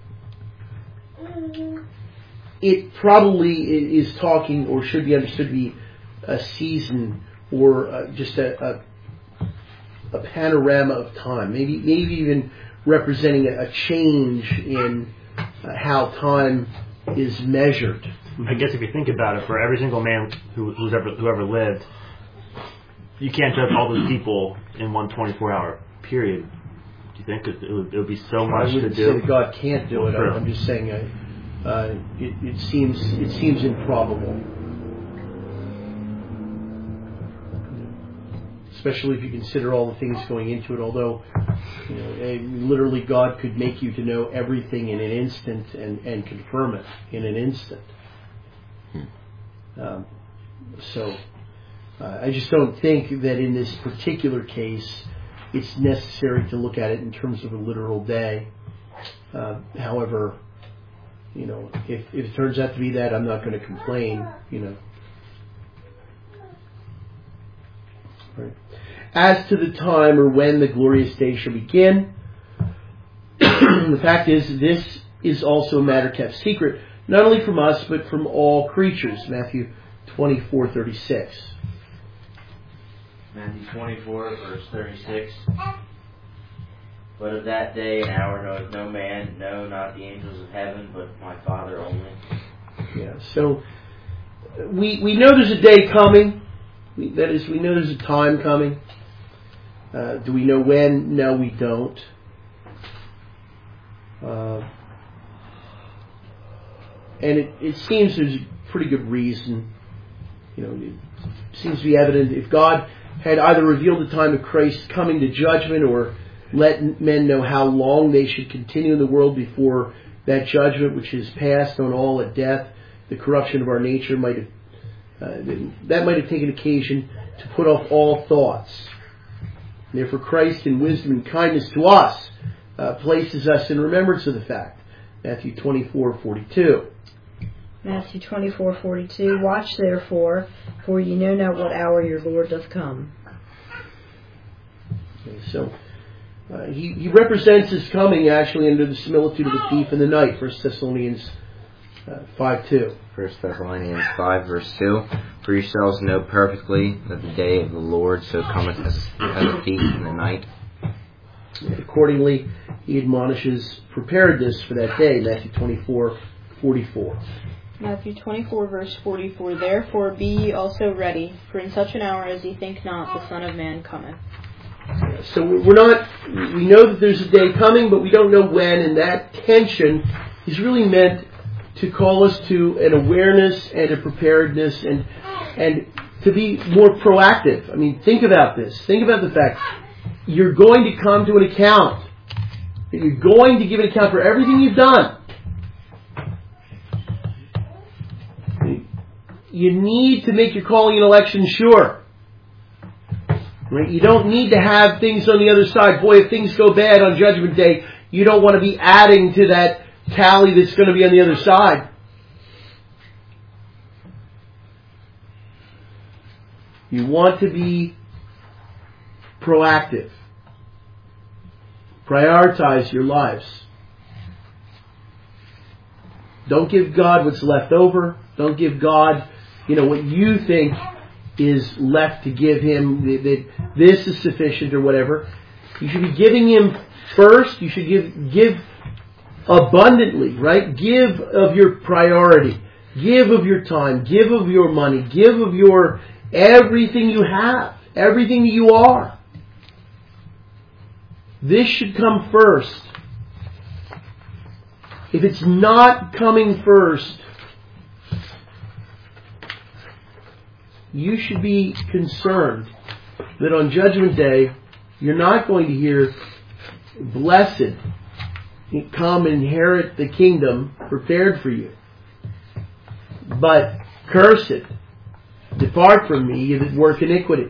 it probably is talking, or should be understood to be, a season or just a panorama of time. Maybe even representing a change in how time is measured. I guess if you think about it, for every single man who ever lived, you can't judge all those people in one 24-hour period. Do you think it would be so much to do? I wouldn't say that God can't do it. I'm just saying it seems improbable. especially if you consider all the things going into it. Although, literally God could make you to know everything in an instant and confirm it in an instant. I just don't think that in this particular case it's necessary to look at it in terms of a literal day. However, if it turns out to be that, I'm not going to complain. Right. As to the time or when the glorious day shall begin, the fact is this is also a matter kept secret, not only from us but from all creatures. Matthew 24:36. Matthew 24, verse 36. But of that day and hour knoweth no man, no, not the angels of heaven, but my Father only. Yeah, so we know there's a day coming. That is, we know there's a time coming. Do we know when? No, we don't. And it seems there's a pretty good reason. It seems to be evident. If God had either revealed the time of Christ's coming to judgment or let men know how long they should continue in the world before that judgment, which is passed on all at death, the corruption of our nature might have taken occasion to put off all thoughts. And therefore Christ, in wisdom and kindness to us, places us in remembrance of the fact. Matthew 24:42. Matthew 24:42. Watch therefore, for ye know not what hour your Lord doth come. Okay, so he represents his coming actually under the similitude of the thief in the night. 1 Thessalonians 5:2. 1 Thessalonians 5, verse 2. For yourselves know perfectly that the day of the Lord so cometh as a thief in the night. And accordingly, he admonishes preparedness for that day. Matthew 24:44. Matthew 24, verse 44. Therefore be ye also ready, for in such an hour as ye think not, the Son of Man cometh. So we know that there's a day coming, but we don't know when, and that tension is really meant to call us to an awareness and a preparedness and to be more proactive. I mean, think about this. Think about the fact you're going to come to an account. You're going to give an account for everything you've done. You need to make your calling and election sure. Right? You don't need to have things on the other side. Boy, if things go bad on Judgment Day, you don't want to be adding to that tally that's going to be on the other side. You want to be proactive. Prioritize your lives. Don't give God what's left over. Don't give God, what you think is left to give Him, that this is sufficient or whatever. You should be giving Him first. You should give abundantly, right? Give of your priority. Give of your time. Give of your money. Give of your everything you have. Everything that you are. This should come first. If it's not coming first, you should be concerned that on Judgment Day, you're not going to hear, blessed, come inherit the kingdom prepared for you. But cursed, depart from me, you that work iniquity.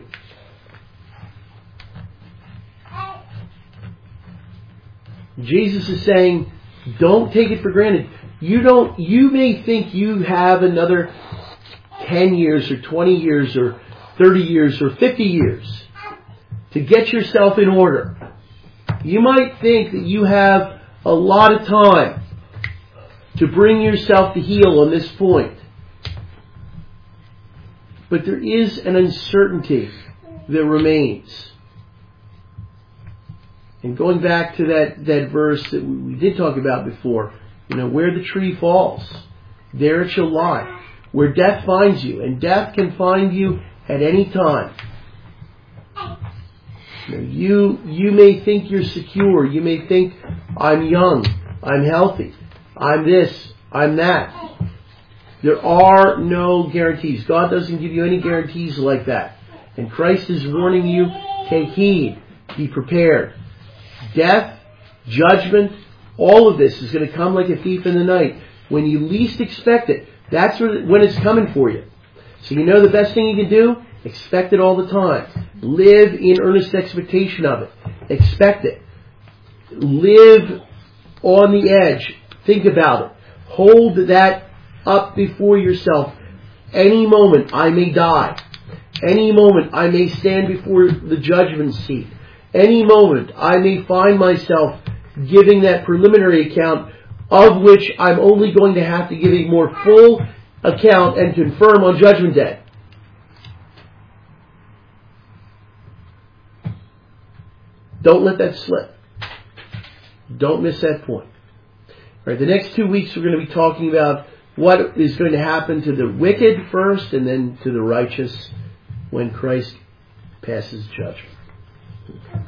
Jesus is saying, don't take it for granted. You may think you have another 10 years or 20 years or 30 years or 50 years to get yourself in order. You might think that you have a lot of time to bring yourself to heel on this point. But there is an uncertainty that remains. And going back to that verse that we did talk about before, where the tree falls, there it shall lie. Where death finds you, and death can find you at any time. You may think you're secure. You may think, I'm young, I'm healthy, I'm this, I'm that. There are no guarantees. God doesn't give you any guarantees like that. And Christ is warning you, take heed, be prepared. Death, judgment, all of this is going to come like a thief in the night. When you least expect it, that's when it's coming for you. So you know the best thing you can do? Expect it all the time. Live in earnest expectation of it. Expect it. Live on the edge. Think about it. Hold that up before yourself. Any moment I may die. Any moment I may stand before the judgment seat. Any moment I may find myself giving that preliminary account, of which I'm only going to have to give a more full account and confirm on Judgment Day. Don't let that slip. Don't miss that point. All right, the next 2 weeks we're going to be talking about what is going to happen to the wicked first and then to the righteous when Christ passes judgment.